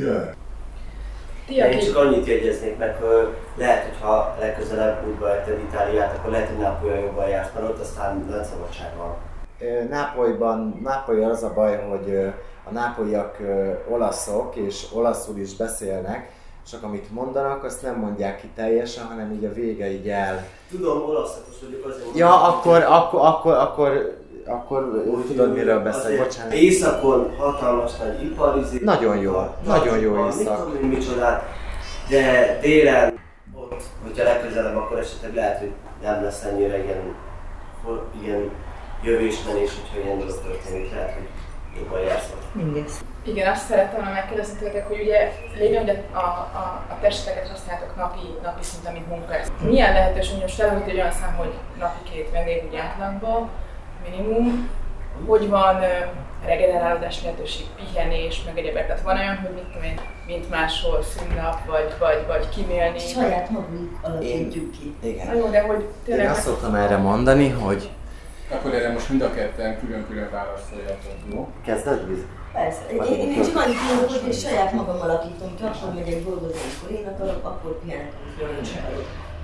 Én csak annyit jegyeznék meg, hogy lehet, hogy ha legközelebb útba érted Itáliát, akkor lehet, hogy Nápolyon jobban jársz, mert ott aztán nagy szabadság van. Nápolyban, Nápoly az a baj, hogy a nápolyiak olaszok, és olaszul is beszélnek, csak amit mondanak, azt nem mondják ki teljesen, hanem így a vége így el. Tudom, olaszakos vagyok, azért Ja, akkor, akkor, akkor, akkor, akkor tudod, miről beszél, bocsánat. Északon hatalmas nagy iparizé. Nagyon jó, nagyon jó észak. Mit tudom, micsodát, de délen, ott, hogyha legközelebb, akkor esetleg lehet, hogy nem lesz ennyire ilyen, ilyen jövésmenés, hogyha ilyen dolog történik, lehet, hogy jobban jársz. Igen, azt szerettem volna megkérdezni tőletek, hogy ugye lévén, hogy a, a, a testeket használtok napi, napi szinten, mint munkaerő. Milyen lehetőség, hogy most elhújt egy olyan szám, hogy napi két vendég úgy átlagban, minimum, hogy van regenerálódás lehetőség, pihenés, meg egyébként. Tehát van olyan, hogy mit tudom én, mint máshol szünnap, vagy, vagy, vagy kimélni. Saját magunk alakítjuk ki. Igen. Na jó, de hogy tényleg... Én azt szoktam erre mondani, hogy... Akkor erre most mind a ketten külön-külön válaszoljatok, jó? Kezded, Liz? Persze. Én, én csak annyit mondok, hogy én saját magam alakítom ki, akkor megyek dolgozni, amikor én akarok, akkor pihenek, amikor én akarok.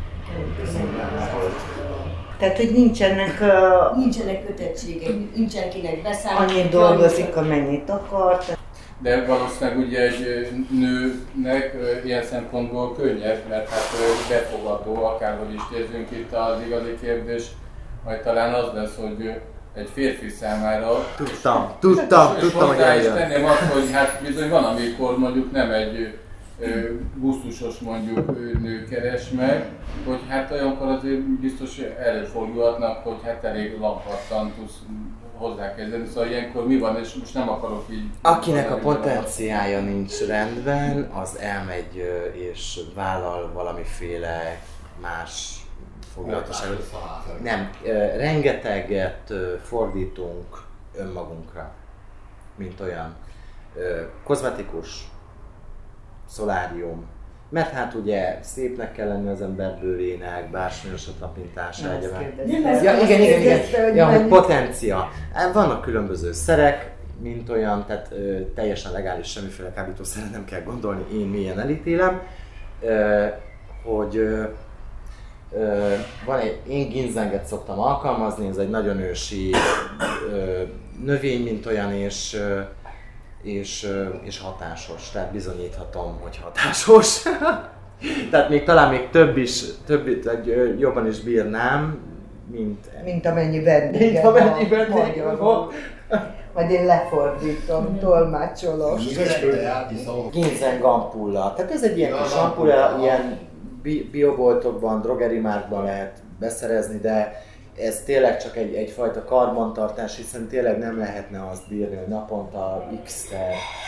Tehát, hogy nincsenek... Uh, nincsenek kötettségek, nincsen kinek beszállni. Annyit dolgozik, amennyit akart. De valószínűleg ugye egy nőnek ilyen szempontból könnyebb, mert hát befogadó, akárhogy is nézzünk itt az igazi kérdés, majd talán az lesz, hogy egy férfi számára... Tudtam, tudtam, tudtam, hogy eljön. Tenném azt, hogy hát bizony van, amikor mondjuk nem egy gusztusos mondjuk nő keres meg, hogy hát olyankor azért biztos előfordulhatnak, hogy hát elég lankattan tudsz hozzákezdeni, szóval ilyenkor mi van, és most nem akarok így... Akinek a potenciája nincs rendben, az elmegy és vállal valamiféle más foglalatosságot. Nem, rengeteget fordítunk önmagunkra, mint olyan. Kozmetikus, szolárium, mert hát ugye szépnek kell lenni az ember bőrének, bársonyos a tapintása, egyébként. Ja, igen, igen, igen. Ja, hogy potencia. Vannak különböző szerek, mint olyan, tehát ö, teljesen legális, semmiféle kábítószerre nem kell gondolni, én mélyen elítélem, ö, hogy ö, ö, van egy, én ginzenget szoktam alkalmazni, ez egy nagyon ősi ö, növény, mint olyan, és ö, És, és hatásos, tehát bizonyíthatom, hogy hatásos. Tehát még talán még több is, több, jobban is bírnám, mint... Mint amennyi vendég. Mint amennyi vendég van. Majd én lefordítom, tolmácsolok. Ginseng ampulla. Tehát ez egy ilyen kis ampulla, ilyen bi- bioboltokban, drogerimárkban lehet beszerezni, de ez tényleg csak egy, egyfajta karbantartás, hiszen tényleg nem lehetne azt bírni, hogy naponta x-szer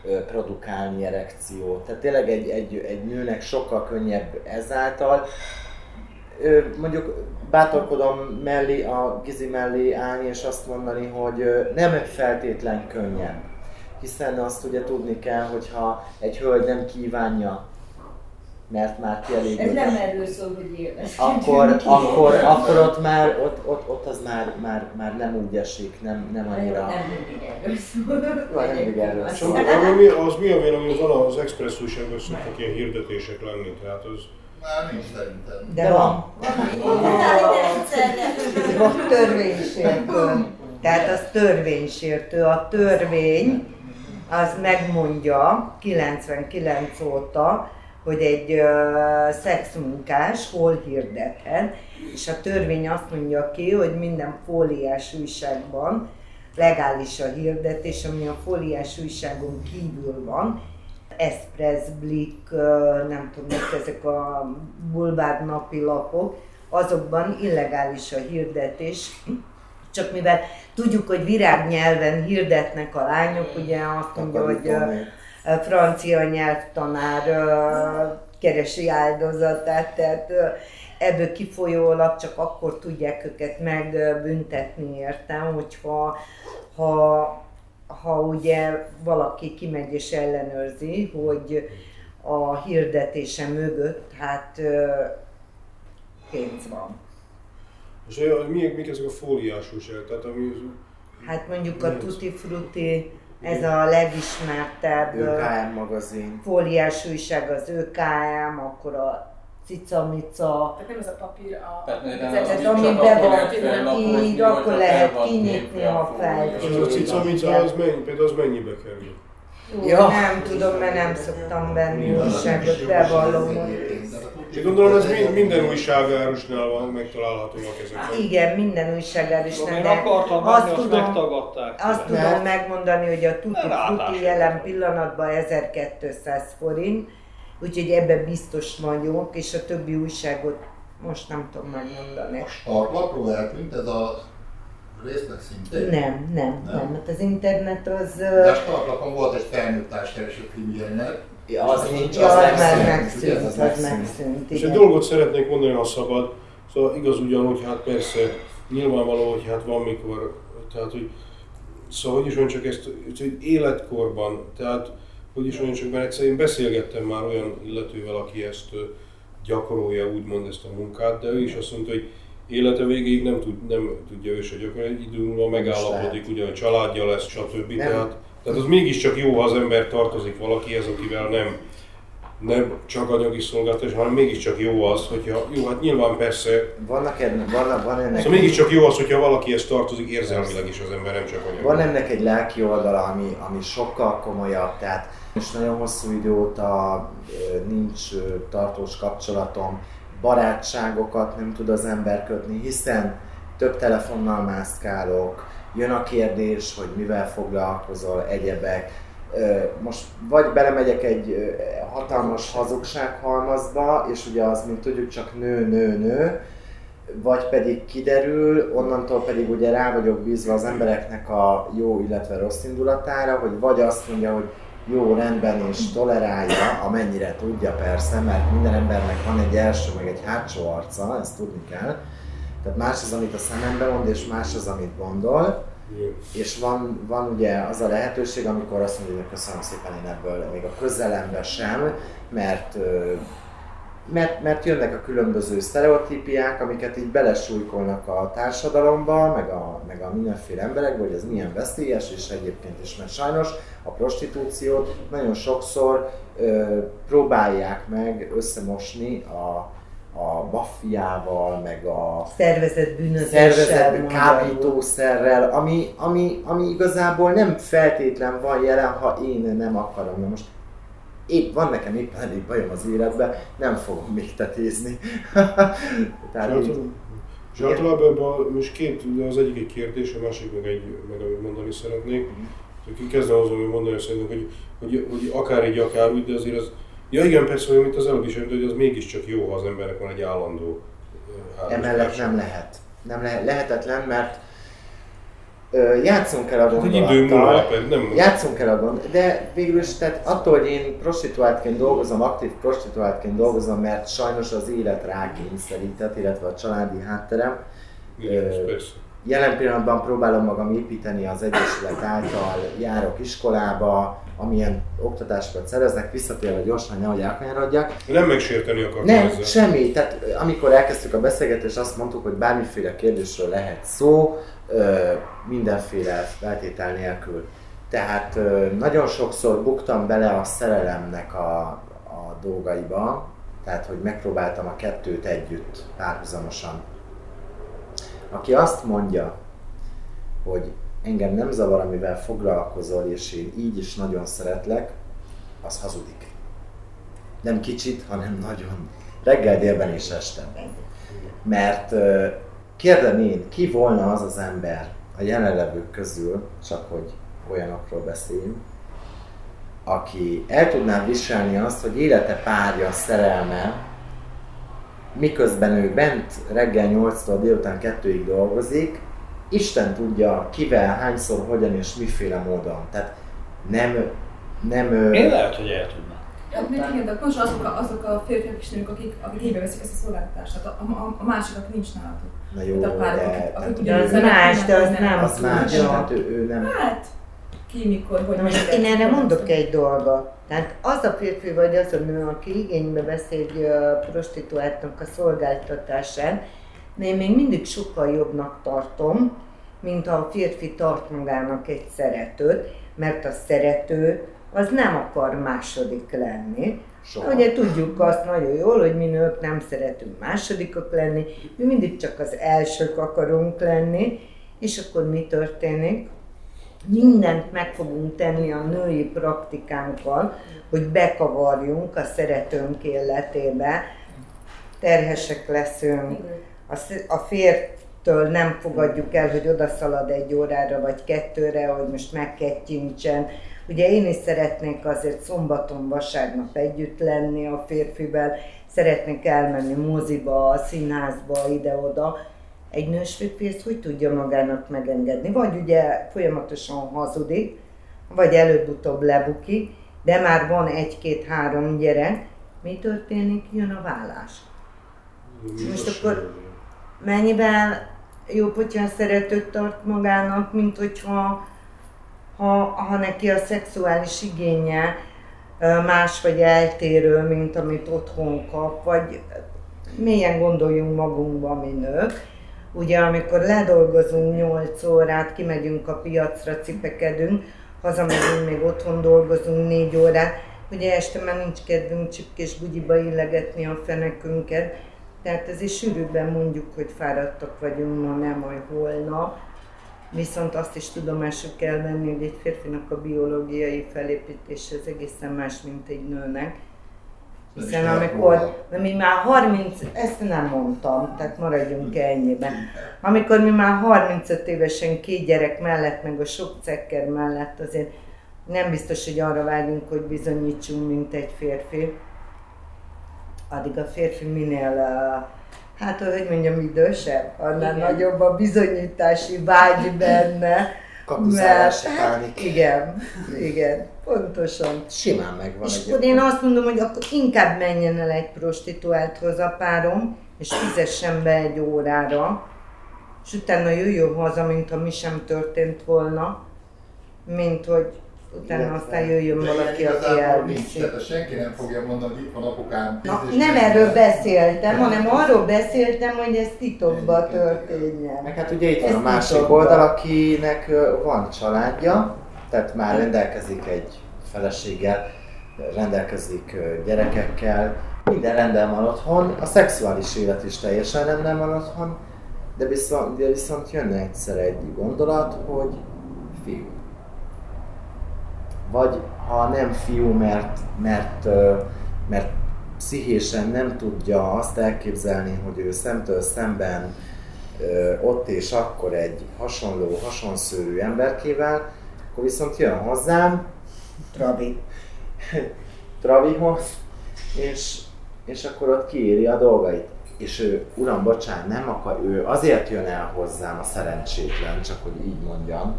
produkálni erekciót. Tehát tényleg egy, egy, egy nőnek sokkal könnyebb ezáltal. Mondjuk bátorkodom mellé, a Gizi mellé állni és azt mondani, hogy nem feltétlen könnyebb. Hiszen azt ugye tudni kell, hogyha egy hölgy nem kívánja, mert már kielégül. Ez nem erről szól, hogy élvez. Akkor, akkor, akkor ott már, ott, ott, ott az már, már, már nem úgy esik, nem, nem annyira... Nem mindig erről szól. Nem mindig erről szól. Az mi a vélemény, van az Express újságban szoktak ilyen hirdetések lenni, tehát az... Már nincs szerintem. De van. Van törvénysértő. Tehát az törvénysértő. A törvény az megmondja kilencvenkilenc óta, hogy egy uh, szexmunkás hol hirdethet, és a törvény azt mondja ki, hogy minden fóliás újságban legális a hirdetés, ami a fóliás újságon kívül van. Express, Blick, nem tudom, ezek a bulvár napilapok, azokban illegális a hirdetés. Csak mivel tudjuk, hogy virágnyelven hirdetnek a lányok, ugye azt mondja, hogy francia nyelvtanár keresi áldozatát, tehát ebből kifolyólag csak akkor tudják őket megbüntetni, értem, hogyha ha, ha ugye valaki kimegy és ellenőrzi, hogy a hirdetése mögött hát pénz van. És mi, mik ezek a fóliás újságok? Tehát ami... Hát mondjuk a Tutti Frutti, ez a legismertebb Ö K M magazin. Fóliás újság az Ö K M, akkor a Cica-mica. Tehát nem ez a papír, a... Tehát amiben van, így akkor lehet kinyitni, ha feltűnik. Ez a Cica-mica, az mennyi, például az mennyibe kerül? Ó, ja. Nem tudom, mert nem szoktam venni újságot, bevallom. És gondolom, ez minden újságárusnál van, megtalálhatóak ezek. Igen, minden újságárusnál, de akartam azt venni, tudom, megtagadták. azt tudom megmondani, hogy a Tutti Frutti jelen pillanatban ezerkétszáz forint, úgyhogy ebben biztos vagyok, és a többi újságot most nem tudom megmondani. A startlapról eltűnt ez a részleg szintén? Nem, nem, nem, nem. Hát az internet az... De a startlapon volt egy felnőtt társkereső filmjelenet. Ja, az nincs, ja, az, az megszűnt, már megszűnt, az az megszűnt. megszűnt. És egy dolgot szeretnék mondani, ha szabad. Szóval igaz ugyanúgy, hát persze, nyilvánvaló, hogy hát van mikor, tehát hogy, szóval hogy is mondjam csak ezt, hogy életkorban, tehát hogy is mondjam csak, mert egyszer én beszélgettem már olyan illetővel, aki ezt gyakorolja, úgymond ezt a munkát, de ő is azt mondta, hogy élete végéig nem, tud, nem tudja ő se gyakorolni, egy idő múlva megállapodik, ugye a családja lesz, stb. Tehát, tehát az mégiscsak jó, ha az ember tartozik valakihez, akivel nem, nem csak anyagi szolgáltatás, hanem mégiscsak jó az, hogyha, jó, hát nyilván persze, vannak ennek, van, van ennek szóval mégiscsak jó az, hogyha valakihez tartozik érzelmileg is az ember, nem csak anyagi. Van ennek egy lelki oldala, ami, ami sokkal komolyabb, tehát és nagyon hosszú idő óta nincs tartós kapcsolatom, barátságokat nem tud az ember kötni, hiszen több telefonnal mászkálok, jön a kérdés, hogy mivel foglalkozol, egyebek. Most vagy belemegyek egy hatalmas hazugsághalmazba, és ugye az, mint tudjuk, csak nő, nő, nő, vagy pedig kiderül, onnantól pedig ugye rá vagyok bízva az embereknek a jó, illetve rossz indulatára, hogy vagy azt mondja, hogy jó, rendben és tolerálja, amennyire tudja persze, mert minden embernek van egy első, meg egy hátsó arca, ezt tudni kell. Tehát más az, amit a szemembe mond, és más az, amit gondol. És van, van ugye az a lehetőség, amikor azt mondja, hogy köszönöm szépen, én ebből még a közelembe sem, mert, mert, mert jönnek a különböző sztereotípiák, amiket így belesújkolnak a társadalomba, meg a, meg a mindenféle emberekbe, hogy ez milyen veszélyes, és egyébként is, mert sajnos a prostitúciót nagyon sokszor ö, próbálják meg összemosni a a maffiával, meg a szervezett bűnözéssel, szervezett kábítószerrel, ami, ami, ami igazából nem feltétlen van jelen, ha én nem akarom. Na most épp van nekem éppen elég bajom az életben, nem fogom még tetézni. És általában ebben most két, az egyik egy kérdés, a másik meg egy, meg amit mondani szeretnék. Ki kezdem azon, hogy mondani szeretnék, hogy, hogy, hogy akár így, akár úgy, de azért az. Ja igen, persze, mint az előbb is mondta, hogy az mégiscsak jó, ha az embernek van egy állandó házastárs. Emellett nem lehet. Nem lehet. Lehetetlen, mert Játszunk el a gondolattal, játszunk el a gondolattal, de végül is, tehát attól, hogy én prostituáltként dolgozom, aktív prostituáltként dolgozom, mert sajnos az élet rákényszerített, illetve a családi hátterem. Jelen pillanatban próbálom magam építeni az Egyesület által, járok iskolába, amilyen oktatásokat szereznek, visszatérve gyorsan, nehogy elkanyarodjak. Nem megsérteni akartam Nem, ezzel. semmi. Tehát amikor elkezdtük a beszélgetést, azt mondtuk, hogy bármiféle kérdésről lehet szó, mindenféle feltétel nélkül. Tehát nagyon sokszor buktam bele a szerelemnek a, a dolgaiba, tehát hogy megpróbáltam a kettőt együtt, párhuzamosan. Aki azt mondja, hogy engem nem zavar, amivel foglalkozol, és én így is nagyon szeretlek, az hazudik. Nem kicsit, hanem nagyon. Reggel, délben és este. Mert kérdem én, ki volna az az ember a jelenlevők közül, csak hogy olyanokról beszéljünk, aki el tudná viselni azt, hogy élete párja, szerelme, miközben ő bent reggel nyolctól délután kettőig dolgozik, Isten tudja kivel, hányszor, hogyan és miféle módon. Tehát nem... nem Én lehet, hogy el tudna. Hát még igen, de most azok a, azok a férfiak és nők, akik, akik ébe veszik ezt a szolgáltatást, tehát a, a, a másik, aki nincs nálatok. Na jó, a párok, de... akik, akik de az más, de az nem. Az más, hát ő, ő nem... Hát, ki, mikor, hogy... Most én erre mondok egy dolgot. Tehát az a férfi vagy az a nő, aki igénybe vesz egy prostituáltnak a szolgáltatását, de én még mindig sokkal jobbnak tartom, mint ha a férfi tart magának egy szeretőt, mert a szerető az nem akar második lenni. Soha. Ugye tudjuk azt nagyon jól, hogy mi nők nem szeretünk másodikok lenni, mi mindig csak az elsők akarunk lenni, és akkor mi történik? Mindent meg fogunk tenni a női praktikánkkal, hogy bekavarjunk a szeretőnk életébe, terhesek leszünk, a fértől nem fogadjuk el, hogy odaszalad egy órára vagy kettőre, hogy most megketyincsen. Ugye én is szeretnék azért szombaton, vasárnap együtt lenni a férfivel, szeretnék elmenni moziba, a színházba, ide-oda. Egy nős férfi ezt hogy tudja magának megengedni? Vagy ugye folyamatosan hazudik, vagy előbb-utóbb lebukik, de már van egy-két-három gyerek. Mi történik? Jön a vállás. Most akkor mennyivel jobb, hogyha a szeretőt tart magának, mint hogyha ha, ha neki a szexuális igénye más vagy eltérő, mint amit otthon kap, vagy mélyen gondoljunk magunkba, mi nők. Ugye amikor ledolgozunk nyolc órát, kimegyünk a piacra, cipekedünk, hazamegyünk, még otthon dolgozunk négy órát, ugye este már nincs kedvünk csipkés bugyiba illegetni a fenekünket, tehát ezért sűrűbben mondjuk, hogy fáradtak vagyunk ma, nem majd holnap. Viszont azt is tudomásul kell venni, hogy egy férfinak a biológiai felépítése az egészen más, mint egy nőnek. Hiszen amikor, mi már harminc, ezt nem mondtam, tehát maradjunk ennyiben. Amikor mi már harmincöt évesen két gyerek mellett, meg a sok cekker mellett azért nem biztos, hogy arra vágyunk, hogy bizonyítsunk, mint egy férfi. Addig a férfi minél, hát hogy mondjam, idősebb, annál igen. Nagyobb a bizonyítási vágy benne. Kapuzárási pánik. Igen, igen, pontosan. Simán megvan. És akkor én azt mondom, hogy akkor inkább menjen el egy prostituálthoz a párom, és fizessen be egy órára, és utána jöjjön haza, mintha mi sem történt volna, mint hogy utána igen, aztán jöjjön valaki, aki elviszi. Tehát senki nem fogja mondani, hogy itt van apukám. Na, nem erről beszéltem, hanem arról beszéltem, hogy ez titokban történjen. Meg hát ugye itt van a másik oldal, akinek van családja, tehát már rendelkezik egy feleséggel, rendelkezik gyerekekkel, minden rendben van otthon, a szexuális élet is teljesen rendben van otthon, de viszont, de viszont jönne egyszer egy gondolat, hogy fiú. Vagy ha nem fiú, mert, mert, mert pszichésen nem tudja azt elképzelni, hogy ő szemtől szemben ott és akkor egy hasonló, hasonszőrű emberkével, akkor viszont jön hozzám, Travi. Travihoz, és, és akkor ott kiéri a dolgait. és ő, uram, bocsánat, nem akar, ő azért jön el hozzám a szerencsétlen, csak hogy így mondjam,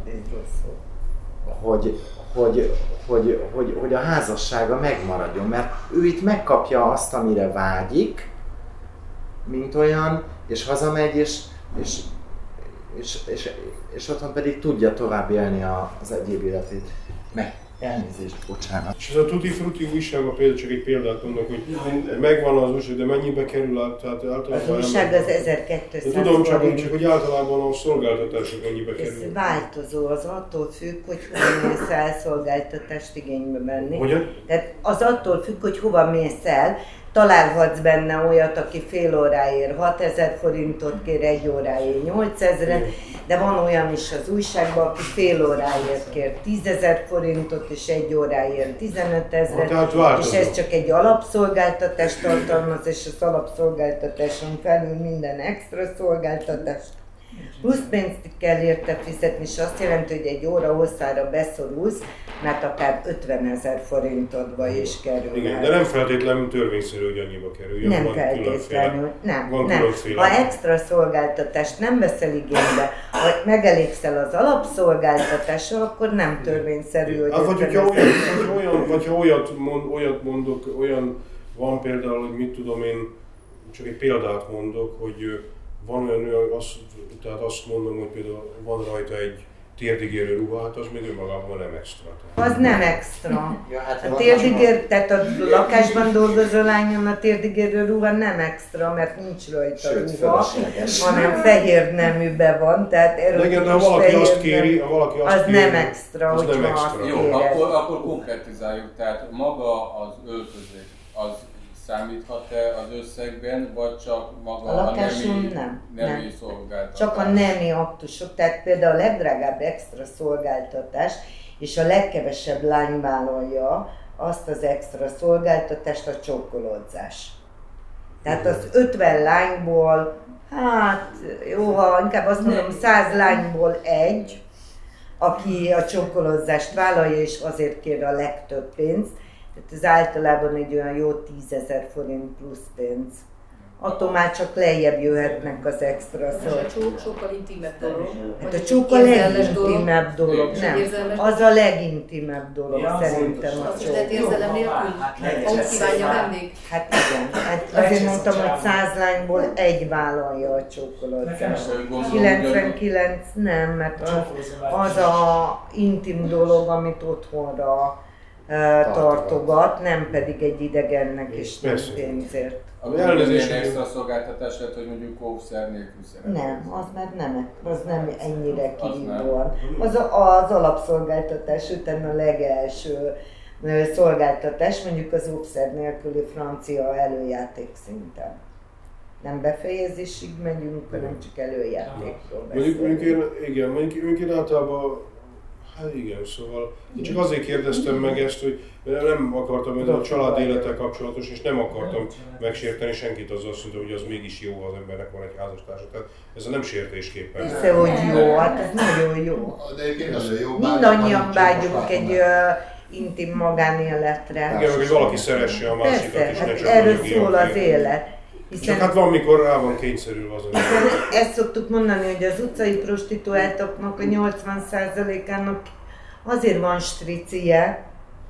hogy, hogy, hogy, hogy, hogy a házassága megmaradjon, mert ő itt megkapja azt, amire vágyik, mint olyan, és hazamegy, és, és, és, és, és otthon pedig tudja tovább élni az egyéb életét. Meg, elnézést, bocsánat. És ez a Tutti Frutti újságban például csak egy példát mondok, hogy megvan az újság, de mennyibe kerül át? Tehát általában az újság az ezerkétszáz tudom, csak, forint. csak hogy általában a szolgáltatások mennyibe kerül. Ez változó, az attól függ, hogy hova mész el szolgáltatást igénybe venni. Hogyan? Tehát az attól függ, hogy hova mész el. Találhatsz benne olyat, aki fél óráért hatezer forintot kér, egy óráért nyolcezret, de van olyan is az újságban, aki fél óráért kér tízezer forintot, és egy óráért tizenötezret, és ez csak egy alapszolgáltatást tartalmaz, és az alapszolgáltatáson felül minden extra szolgáltatást. Plusz pénzt kell érte fizetni, és azt jelenti, hogy egy óra hosszára beszorulsz, mert akár ötvenezer forintodba is kerül. Igen, de nem feltétlenül törvényszerű, hogy annyiba kerüljön. Nem van feltétlenül, nem, van nem. Ha extra szolgáltatást nem veszel igénybe, vagy megelégszel az alapszolgáltatással, akkor nem törvényszerű, hogy hát, vagy hogyha olyan, vagy olyan, vagy ha olyat, mond, olyat mondok, olyan van például, hogy mit tudom én, csak egy példát mondok, hogy van olyan, azt, tehát azt mondom, hogy például van rajta egy térdigérő ruha, hát az még önmagában nem extra. Az nem extra. Ja, hát a térdigér, tehát a lakásban dolgozó lányon a térdigérő ruha nem extra, mert nincs rajta Sőt, ruha, hanem fehér neműbe van, tehát erotikus. Igen, de ha valaki azt kéri, ha valaki azt az kéri, nem extra, az hogyha nem extra. azt Jó, akkor, akkor konkretizáljuk, tehát maga az öltözék, az számíthat-e az összegben, vagy csak maga a, a nemi, nem, nemi szolgáltatás? Csak a nemi aktusok, tehát például a legdrágább extra szolgáltatás, és a legkevesebb lány vállalja azt az extra szolgáltatást, a csókolódzás. Tehát az ötven lányból, hát jó, ha inkább azt mondom, száz lányból egy, aki a csókolózást vállalja, és azért kér a legtöbb pénzt. Tehát ez általában egy olyan jó tízezer forint plusz pénz. Attól már csak lejjebb jöhetnek az extra szolgáltatások. A csók sokkal intimebb dolog. Hát a csók a legintimebb dolog, dolog. nem. Az a legintimebb dolog ja, szerintem a csók. Tehát érzelem nélkül? Ahogy kívánja vendég? Hát igen. Hát azért mondtam, hogy száz lányból egy vállalja a csókolózást. kilencvenkilenc nem, mert az, az a intim dolog, amit otthonra tartogat, nem pedig egy idegennek és nem pénzért. A elnézést extra szolgáltatás lehet, hogy mondjuk óvszer nélkül szeretnél. Nem, az már nem, az nem ennyire kívülően. Az, az alapszolgáltatás után a legelső szolgáltatás, mondjuk az óvszer nélküli francia előjáték szinten. Nem befejezésig megyünk, hanem csak előjátékról beszélünk. Mondjuk én, igen, mondjuk én általában, hát igen, szóval csak azért kérdeztem meg ezt, hogy nem akartam, ez a család élettel kapcsolatos, és nem akartam megsérteni senkit azzal, azt mondta, hogy az mégis jó, az embernek van egy házastársa. Tehát ez a nem sértésképpen. Persze, hogy jó, hát ez nagyon jó. Mindannyian vágyunk egy uh, intim magánéletre. Igen, hogy valaki szeresse a másikat is, ne csak erről szól az élet. Hiszen, csak hát van, mikor rá van kényszerülve az a ezt szoktuk mondani, hogy az utcai prostituáltaknak a nyolcvan százalékának azért van stricie,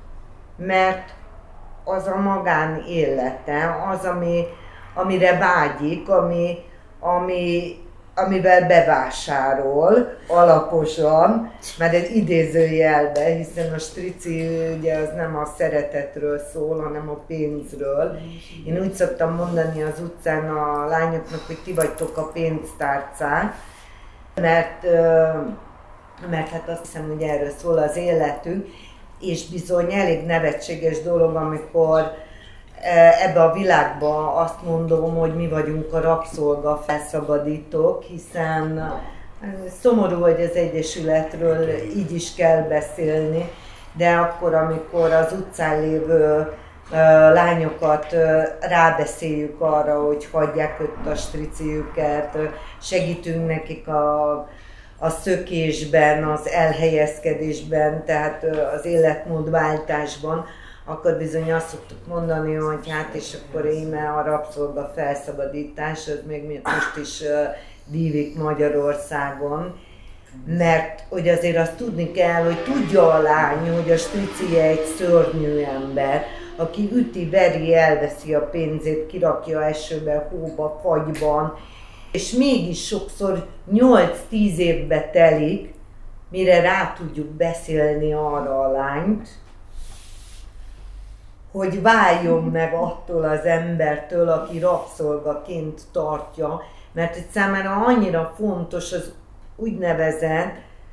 mert az a magánélete, az, ami, amire vágyik, ami, ami, amivel bevásárol alaposan, mert egy idézőjelben, hiszen a strici ugye az nem a szeretetről szól, hanem a pénzről. Én úgy szoktam mondani az utcán a lányoknak, hogy ti vagytok a pénztárcák, mert, mert hát azt hiszem, hogy erről szól az életünk, és bizony elég nevetséges dolog, amikor ebbe a világba azt mondom, hogy mi vagyunk a rabszolga felszabadítók, hiszen szomorú, hogy az Egyesületről így is kell beszélni, de akkor, amikor az utcán lévő lányokat rábeszéljük arra, hogy hagyják ott a striciüket, segítünk nekik a, a szökésben, az elhelyezkedésben, tehát az életmódváltásban, akkor bizony azt szoktuk mondani, hogy hát és akkor íme a rabszolga felszabadítás, az még most is uh, dívik Magyarországon, mert hogy azért azt tudni kell, hogy tudja a lány, hogy a stricie egy szörnyű ember, aki üti, veri, elveszi a pénzét, kirakja esőbe, hóba, fagyban, és mégis sokszor nyolc-tíz évbe telik, mire rá tudjuk beszélni arra a lányt, hogy váljon meg attól az embertől, aki rabszolgaként tartja, mert itt számára annyira fontos az úgynevezett,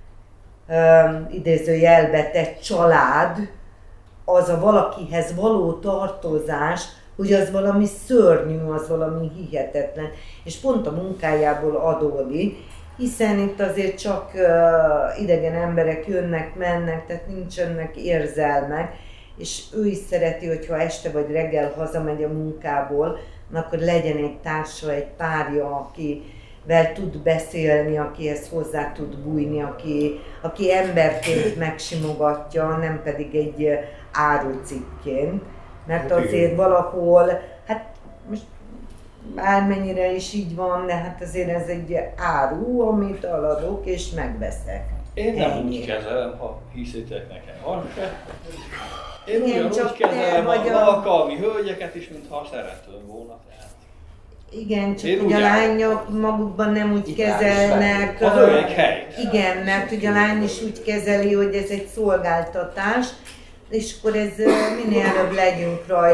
um, idézőjelbe tett család, az a valakihez való tartozás, hogy az valami szörnyű, az valami hihetetlen, és pont a munkájából adódik, hiszen itt azért csak uh, idegen emberek jönnek, mennek, tehát nincsenek érzelmek, és ő is szereti, hogyha este vagy reggel hazamegy a munkából, akkor legyen egy társa, egy párja, akivel tud beszélni, akihez hozzá tud bújni, aki, aki emberként megsimogatja, nem pedig egy árucikként. Mert azért valahol, hát most bármennyire is így van, de hát azért ez egy áru, amit eladok és megveszek. Én nem Ennyi. Úgy kezelem, ha hiszitek nekem. Van se. Én igen, ugyanúgy kezelem a alkalmi hölgyeket is, mintha szerettem volna. Tehát. Igen, csak ugye a lányok magukban nem úgy igen, kezelnek. Az ő egy hely. Igen, mert ugye a lány is úgy kezeli, hogy ez egy szolgáltatás, és akkor ez minél előbb legyünk rajta.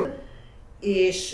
És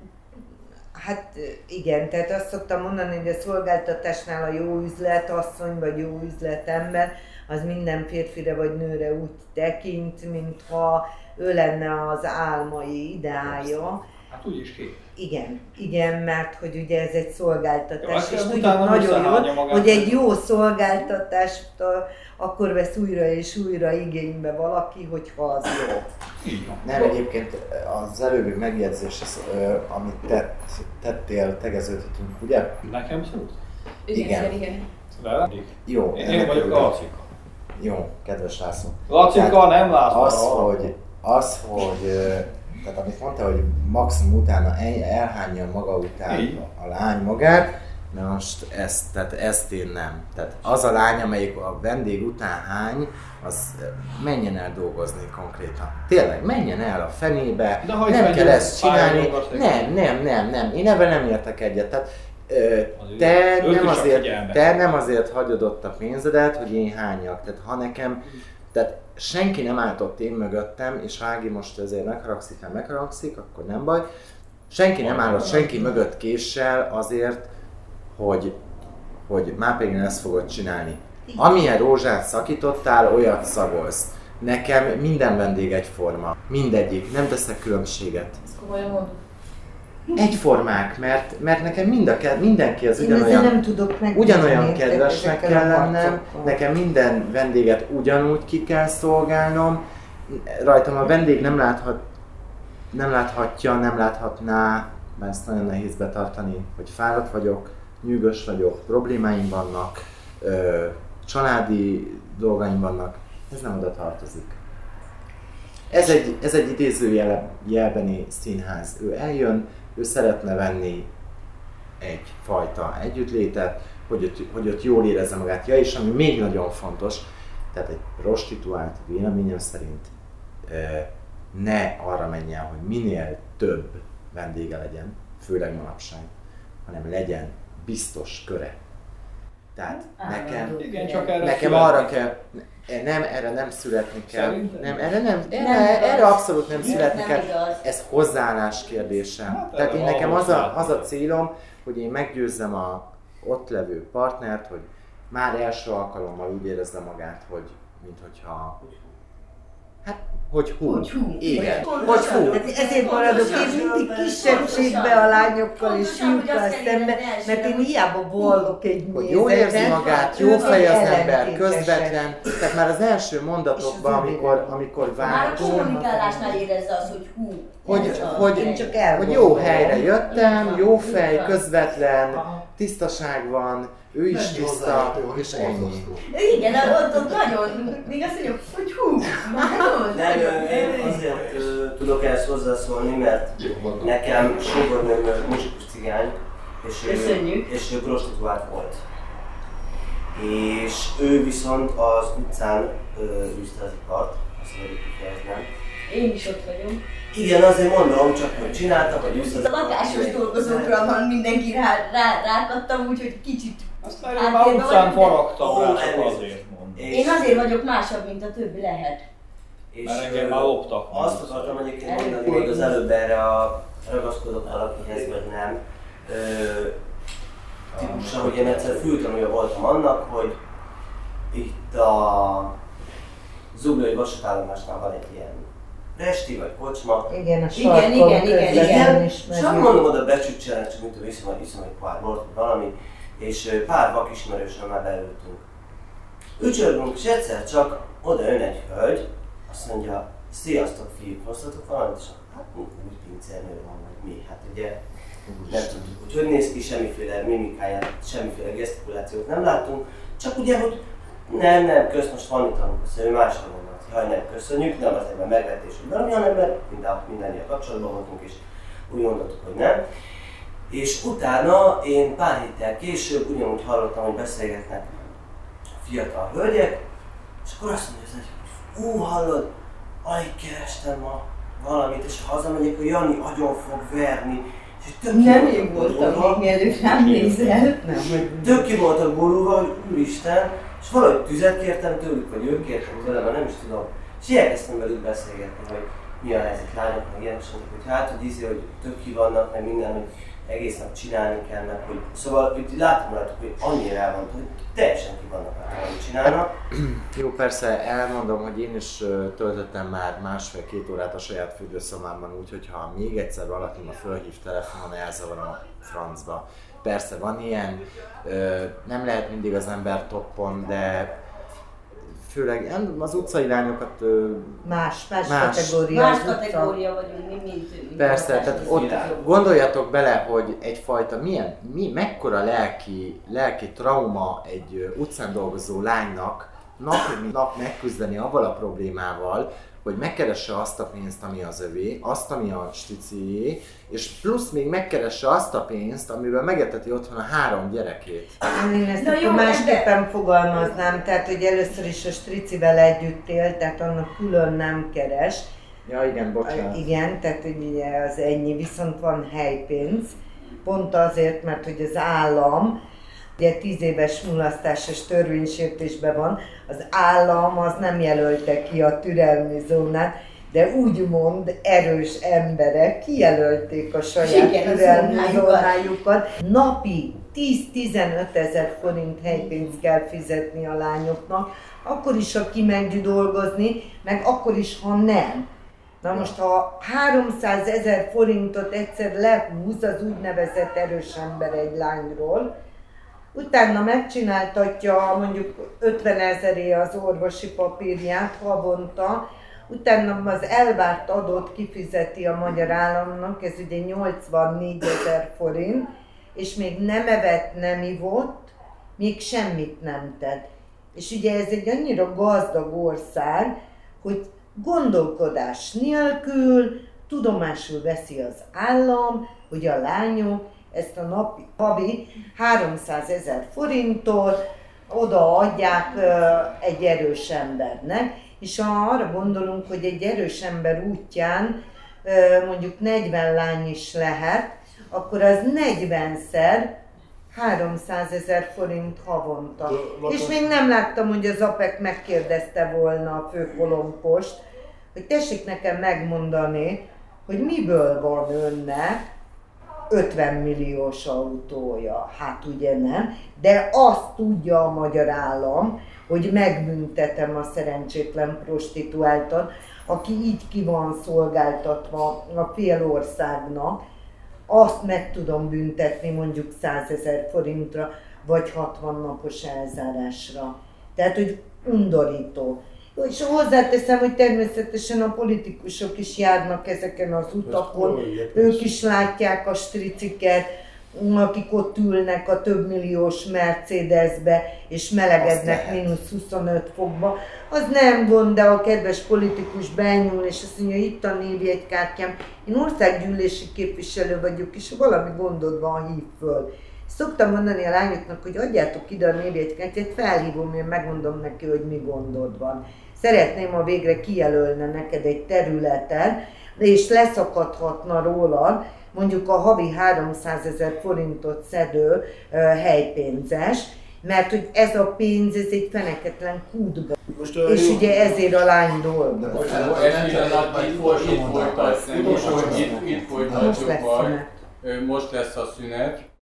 hát igen, tehát azt szoktam mondani, hogy a szolgáltatásnál a jó üzletasszony vagy jó üzletember, az minden férfire vagy nőre úgy tekint, mintha ő lenne az álmai ideája. Hát úgyis ki. Igen, igen, mert hogy ugye ez egy szolgáltatás, jó, és tudjuk nagyon jól, hogy egy jó szolgáltatást akkor vesz újra és újra igénybe valaki, hogyha az jó. Nem, egyébként az előbbi megjegyzés, amit tett, tettél, tegeződhetünk, ugye? Nekem szólt? Igen, igen. igen. Velem? Jó. Én vagyok a Lacika. Jó, kedves László. Lacika, nem László. Az, hogy, az, hogy tehát amit mondta, hogy maximum utána elhányja maga után így a lány magát, na most ezt, tehát ezt én nem. Tehát az a lány, amelyik a vendég után hány, az menjen el dolgozni konkrétan. Tényleg, menjen el a fenébe, nem kell ezt csinálni. Nem, nem, nem, nem. Én ebben nem értek egyet. Tehát, te nem, azért, te nem azért hagyod ott a pénzedet, hogy én hányak. Tehát ha nekem, tehát senki nem állt ott én mögöttem, és Ági most ezért megharagszik, ha megharagszik, akkor nem baj. Senki nem állott senki mögött késsel azért, hogy, hogy már pedig ezt fogod csinálni. Amilyen rózsát szakítottál, olyat szagolsz. Nekem minden vendég egyforma. Mindegyik. Nem teszek különbséget. Ez komolyan mondod. Egyformák, mert, mert nekem mind a, mindenki az ugyanolyan, nem tudok ugyanolyan kedvesnek kell lennem, nekem minden vendéget ugyanúgy ki kell szolgálnom, rajtam a vendég nem, láthat, nem láthatja, nem láthatná, mert ezt nagyon nehéz betartani, hogy fáradt vagyok, nyűgös vagyok, problémáim vannak, ö, családi dolgaim vannak, ez nem oda tartozik. Ez egy, ez egy idézőjelbeni színház. Ő eljön, ő szeretne venni egyfajta együttlétet, hogy ott, hogy ott jól érezze magát. Ja, és ami még nagyon fontos, tehát egy prostituált véleményem szerint ne arra menjen, hogy minél több vendége legyen, főleg manapság, hanem legyen biztos köre. Tehát nekem, igen, csak erre nekem arra kell, nem, erre nem születni kell, nem, erre, nem, erre, erre abszolút nem születni kell, ez hozzáállás kérdése. Hát, tehát én nekem az a, az a célom, hogy én meggyőzzem a ott levő partnert, hogy már első alkalommal úgy érezze magát, hogy minthogyha hát, hogy hú. Hogy hú. Igen. Hogy, hogy hú. Hát ezért maradok én mindig kisebbségbe a lányokkal és fiúkkal szemben, mert én hiába vallok egy nézetet. Hogy jól érzi magát, jó fej az ember, közvetlen. Tehát már az első mondatokban, amikor, amikor vártunk. Már a kommunikálásnál érezze az, hogy hú. Hogy, hogy, hogy jó helyre jöttem, jó fej, közvetlen, tisztaság van, ő is tiszta, és ennyi. Igen, ott, ott nagyon, még azt mondjuk, hogy hú, már Nem, én azért uh, tudok ezt hozzászólni, mert nekem sógornőm muzsikus cigány, és ő, és ő prostituált volt. És ő viszont az utcán uh, űzte az ipart, azt mondjuk kifejeznem. Én is ott vagyok. Igen, azért mondom, csak hogy csináltak, hogy űzte az ipart. A lakásos dolgozókra van mindenki rá, rá, rákattam, úgyhogy kicsit aztán én már utcán faragtam rá, csak azért mondom. Én azért vagyok másabb, mint a többi lehet. És mert engem már loptak. Azt akartam egyébként mondani, még az előbb erre a ragaszkodok valakihez, vagy nem. Típusa, hogy én egyszer fültanúja voltam annak, hogy itt a Zuglói vasútállomásnál van egy ilyen resti vagy kocsma. Igen, a igen, igen, igen, igen. is csak mondom oda becsütsenek, csak mint viszem, hogy viszem egy pár bort, valami, és pár vakismerősen már beültünk. Ücsörgünk, és egyszer csak oda jön egy hölgy, azt mondja, sziasztok fiúk, hoztatok valamit? És hát úgy pincérnő van, vagy mi, hát ugye nem tudjuk, hogy hogy néz ki, semmiféle mimikáját, semmiféle gesztikulációt nem látunk, csak ugye, hogy nem, nem, kösz, most van itt tanulunk, azt ő másra mondott, jaj, nem, köszönjük, nem azért, mert megvetés, hogy valami, hanem mert minden, mindannyian kapcsolatban voltunk, és úgy mondottuk, hogy nem. És utána én pár héttel később ugyanúgy hallottam, hogy beszélgetnek fiatal hölgyek, és akkor azt mondja, hogy ú, hallod, alig kerestem ma valamit, és ha hazamegyek, hogy Jani agyon fog verni, és tök nem én voltam még mielőtt rám nézel. Tök ki voltak borulva, hogy úristen, és valahogy tüzet kértem tőlük, vagy ők kértek tőlem, nem is tudom. És elkezdtem velük beszélgetni, hogy mi a helyzet, lányok, meg ilyen, és mondjuk, hogy hát, hogy ízi, hogy tök ki vannak, meg minden, hogy egész nap csinálni kell, meg hogy... Szóval, hogy látom rajtuk, hogy annyira elmondta, hogy teljesen ki vannak rajtuk, amit csinálnak. Jó, persze elmondom, hogy én is töltöttem már másfél-két órát a saját fürdőszobámban, úgyhogy ha még egyszer valaki ma fölhív telefonon, elzavarom a francba. Persze van ilyen, nem lehet mindig az ember toppon, de főleg az utcai lányokat... Más, más, más kategória. Más kategória vagyunk, mi mint... Persze, tehát ott gondoljatok bele, hogy egyfajta milyen, mi, mekkora lelki, lelki trauma egy utcán dolgozó lánynak nap mint nap megküzdeni avval a problémával, hogy megkeresse azt a pénzt, ami az övé, azt, ami a stricié, és plusz még megkeresse azt a pénzt, amivel megeteti otthon a három gyerekét. Én ezt akkor másképpen fogalmaznám, tehát hogy először is a stricivel együtt él, tehát annak külön nem keres. Ja igen, bocsánat. Igen, tehát hogy ugye az ennyi, viszont van helypénz, pont azért, mert hogy az állam, ugye tíz éves mulasztásos törvénysértésben van, az állam az nem jelölte ki a türelmi zónát, de úgymond erős emberek kijelölték a saját igen, türelmi zónájukat. Napi tíz-tizenöt ezer forint helypénzt kell fizetni a lányoknak, akkor is, ha kimegy dolgozni, meg akkor is, ha nem. Na most, ha háromszázezer forintot egyszer lehúz az úgynevezett erős ember egy lányról, utána megcsináltatja mondjuk ötvenezeré az orvosi papírját havonta, utána az elvárt adót kifizeti a magyar államnak, ez ugye nyolcvannégyezer forint, és még nem evett, nem ivott, még semmit nem tett. És ugye ez egy annyira gazdag ország, hogy gondolkodás nélkül tudomásul veszi az állam, hogy a lányok ezt a napi, havi háromszázezer forintot odaadják egy erős embernek, és ha arra gondolunk, hogy egy erős ember útján mondjuk negyven lány is lehet, akkor az negyvenszer háromszázezer forint havonta. És még nem láttam, hogy az APEC megkérdezte volna a főkolompost, hogy tessék nekem megmondani, hogy miből van önnek ötven milliós autója. Hát ugye nem, de azt tudja a magyar állam, hogy megbüntetem a szerencsétlen prostituáltat, aki így ki van szolgáltatva a fél országnak, azt meg tudom büntetni mondjuk százezer forintra, vagy hatvan napos elzárásra. Tehát, hogy undorító. És hozzáteszem, hogy természetesen a politikusok is járnak ezeken az utakon, ők is látják a striciket, akik ott ülnek a több milliós Mercedesbe, és melegednek mínusz huszonöt fokba, az nem gond, de a kedves politikus benyúl, és azt mondja, itt a névjegykártyám, én országgyűlési képviselő vagyok, és ha valami gondod van, hív föl. Szoktam mondani a lányoknak, hogy adjátok ide a névjegykártyát, felhívom, én megmondom neki, hogy mi gondod van. Szeretném, ha végre kijelölne neked egy területen, és leszakadhatna rólad, mondjuk a havi háromszázezer forintot szedő uh, helypénzes, mert hogy ez a pénz, ez egy feneketlen kútba. Most, és jó. Ugye ezért a lány dolgozik. Itt folytatjuk majd, most lesz a szünet.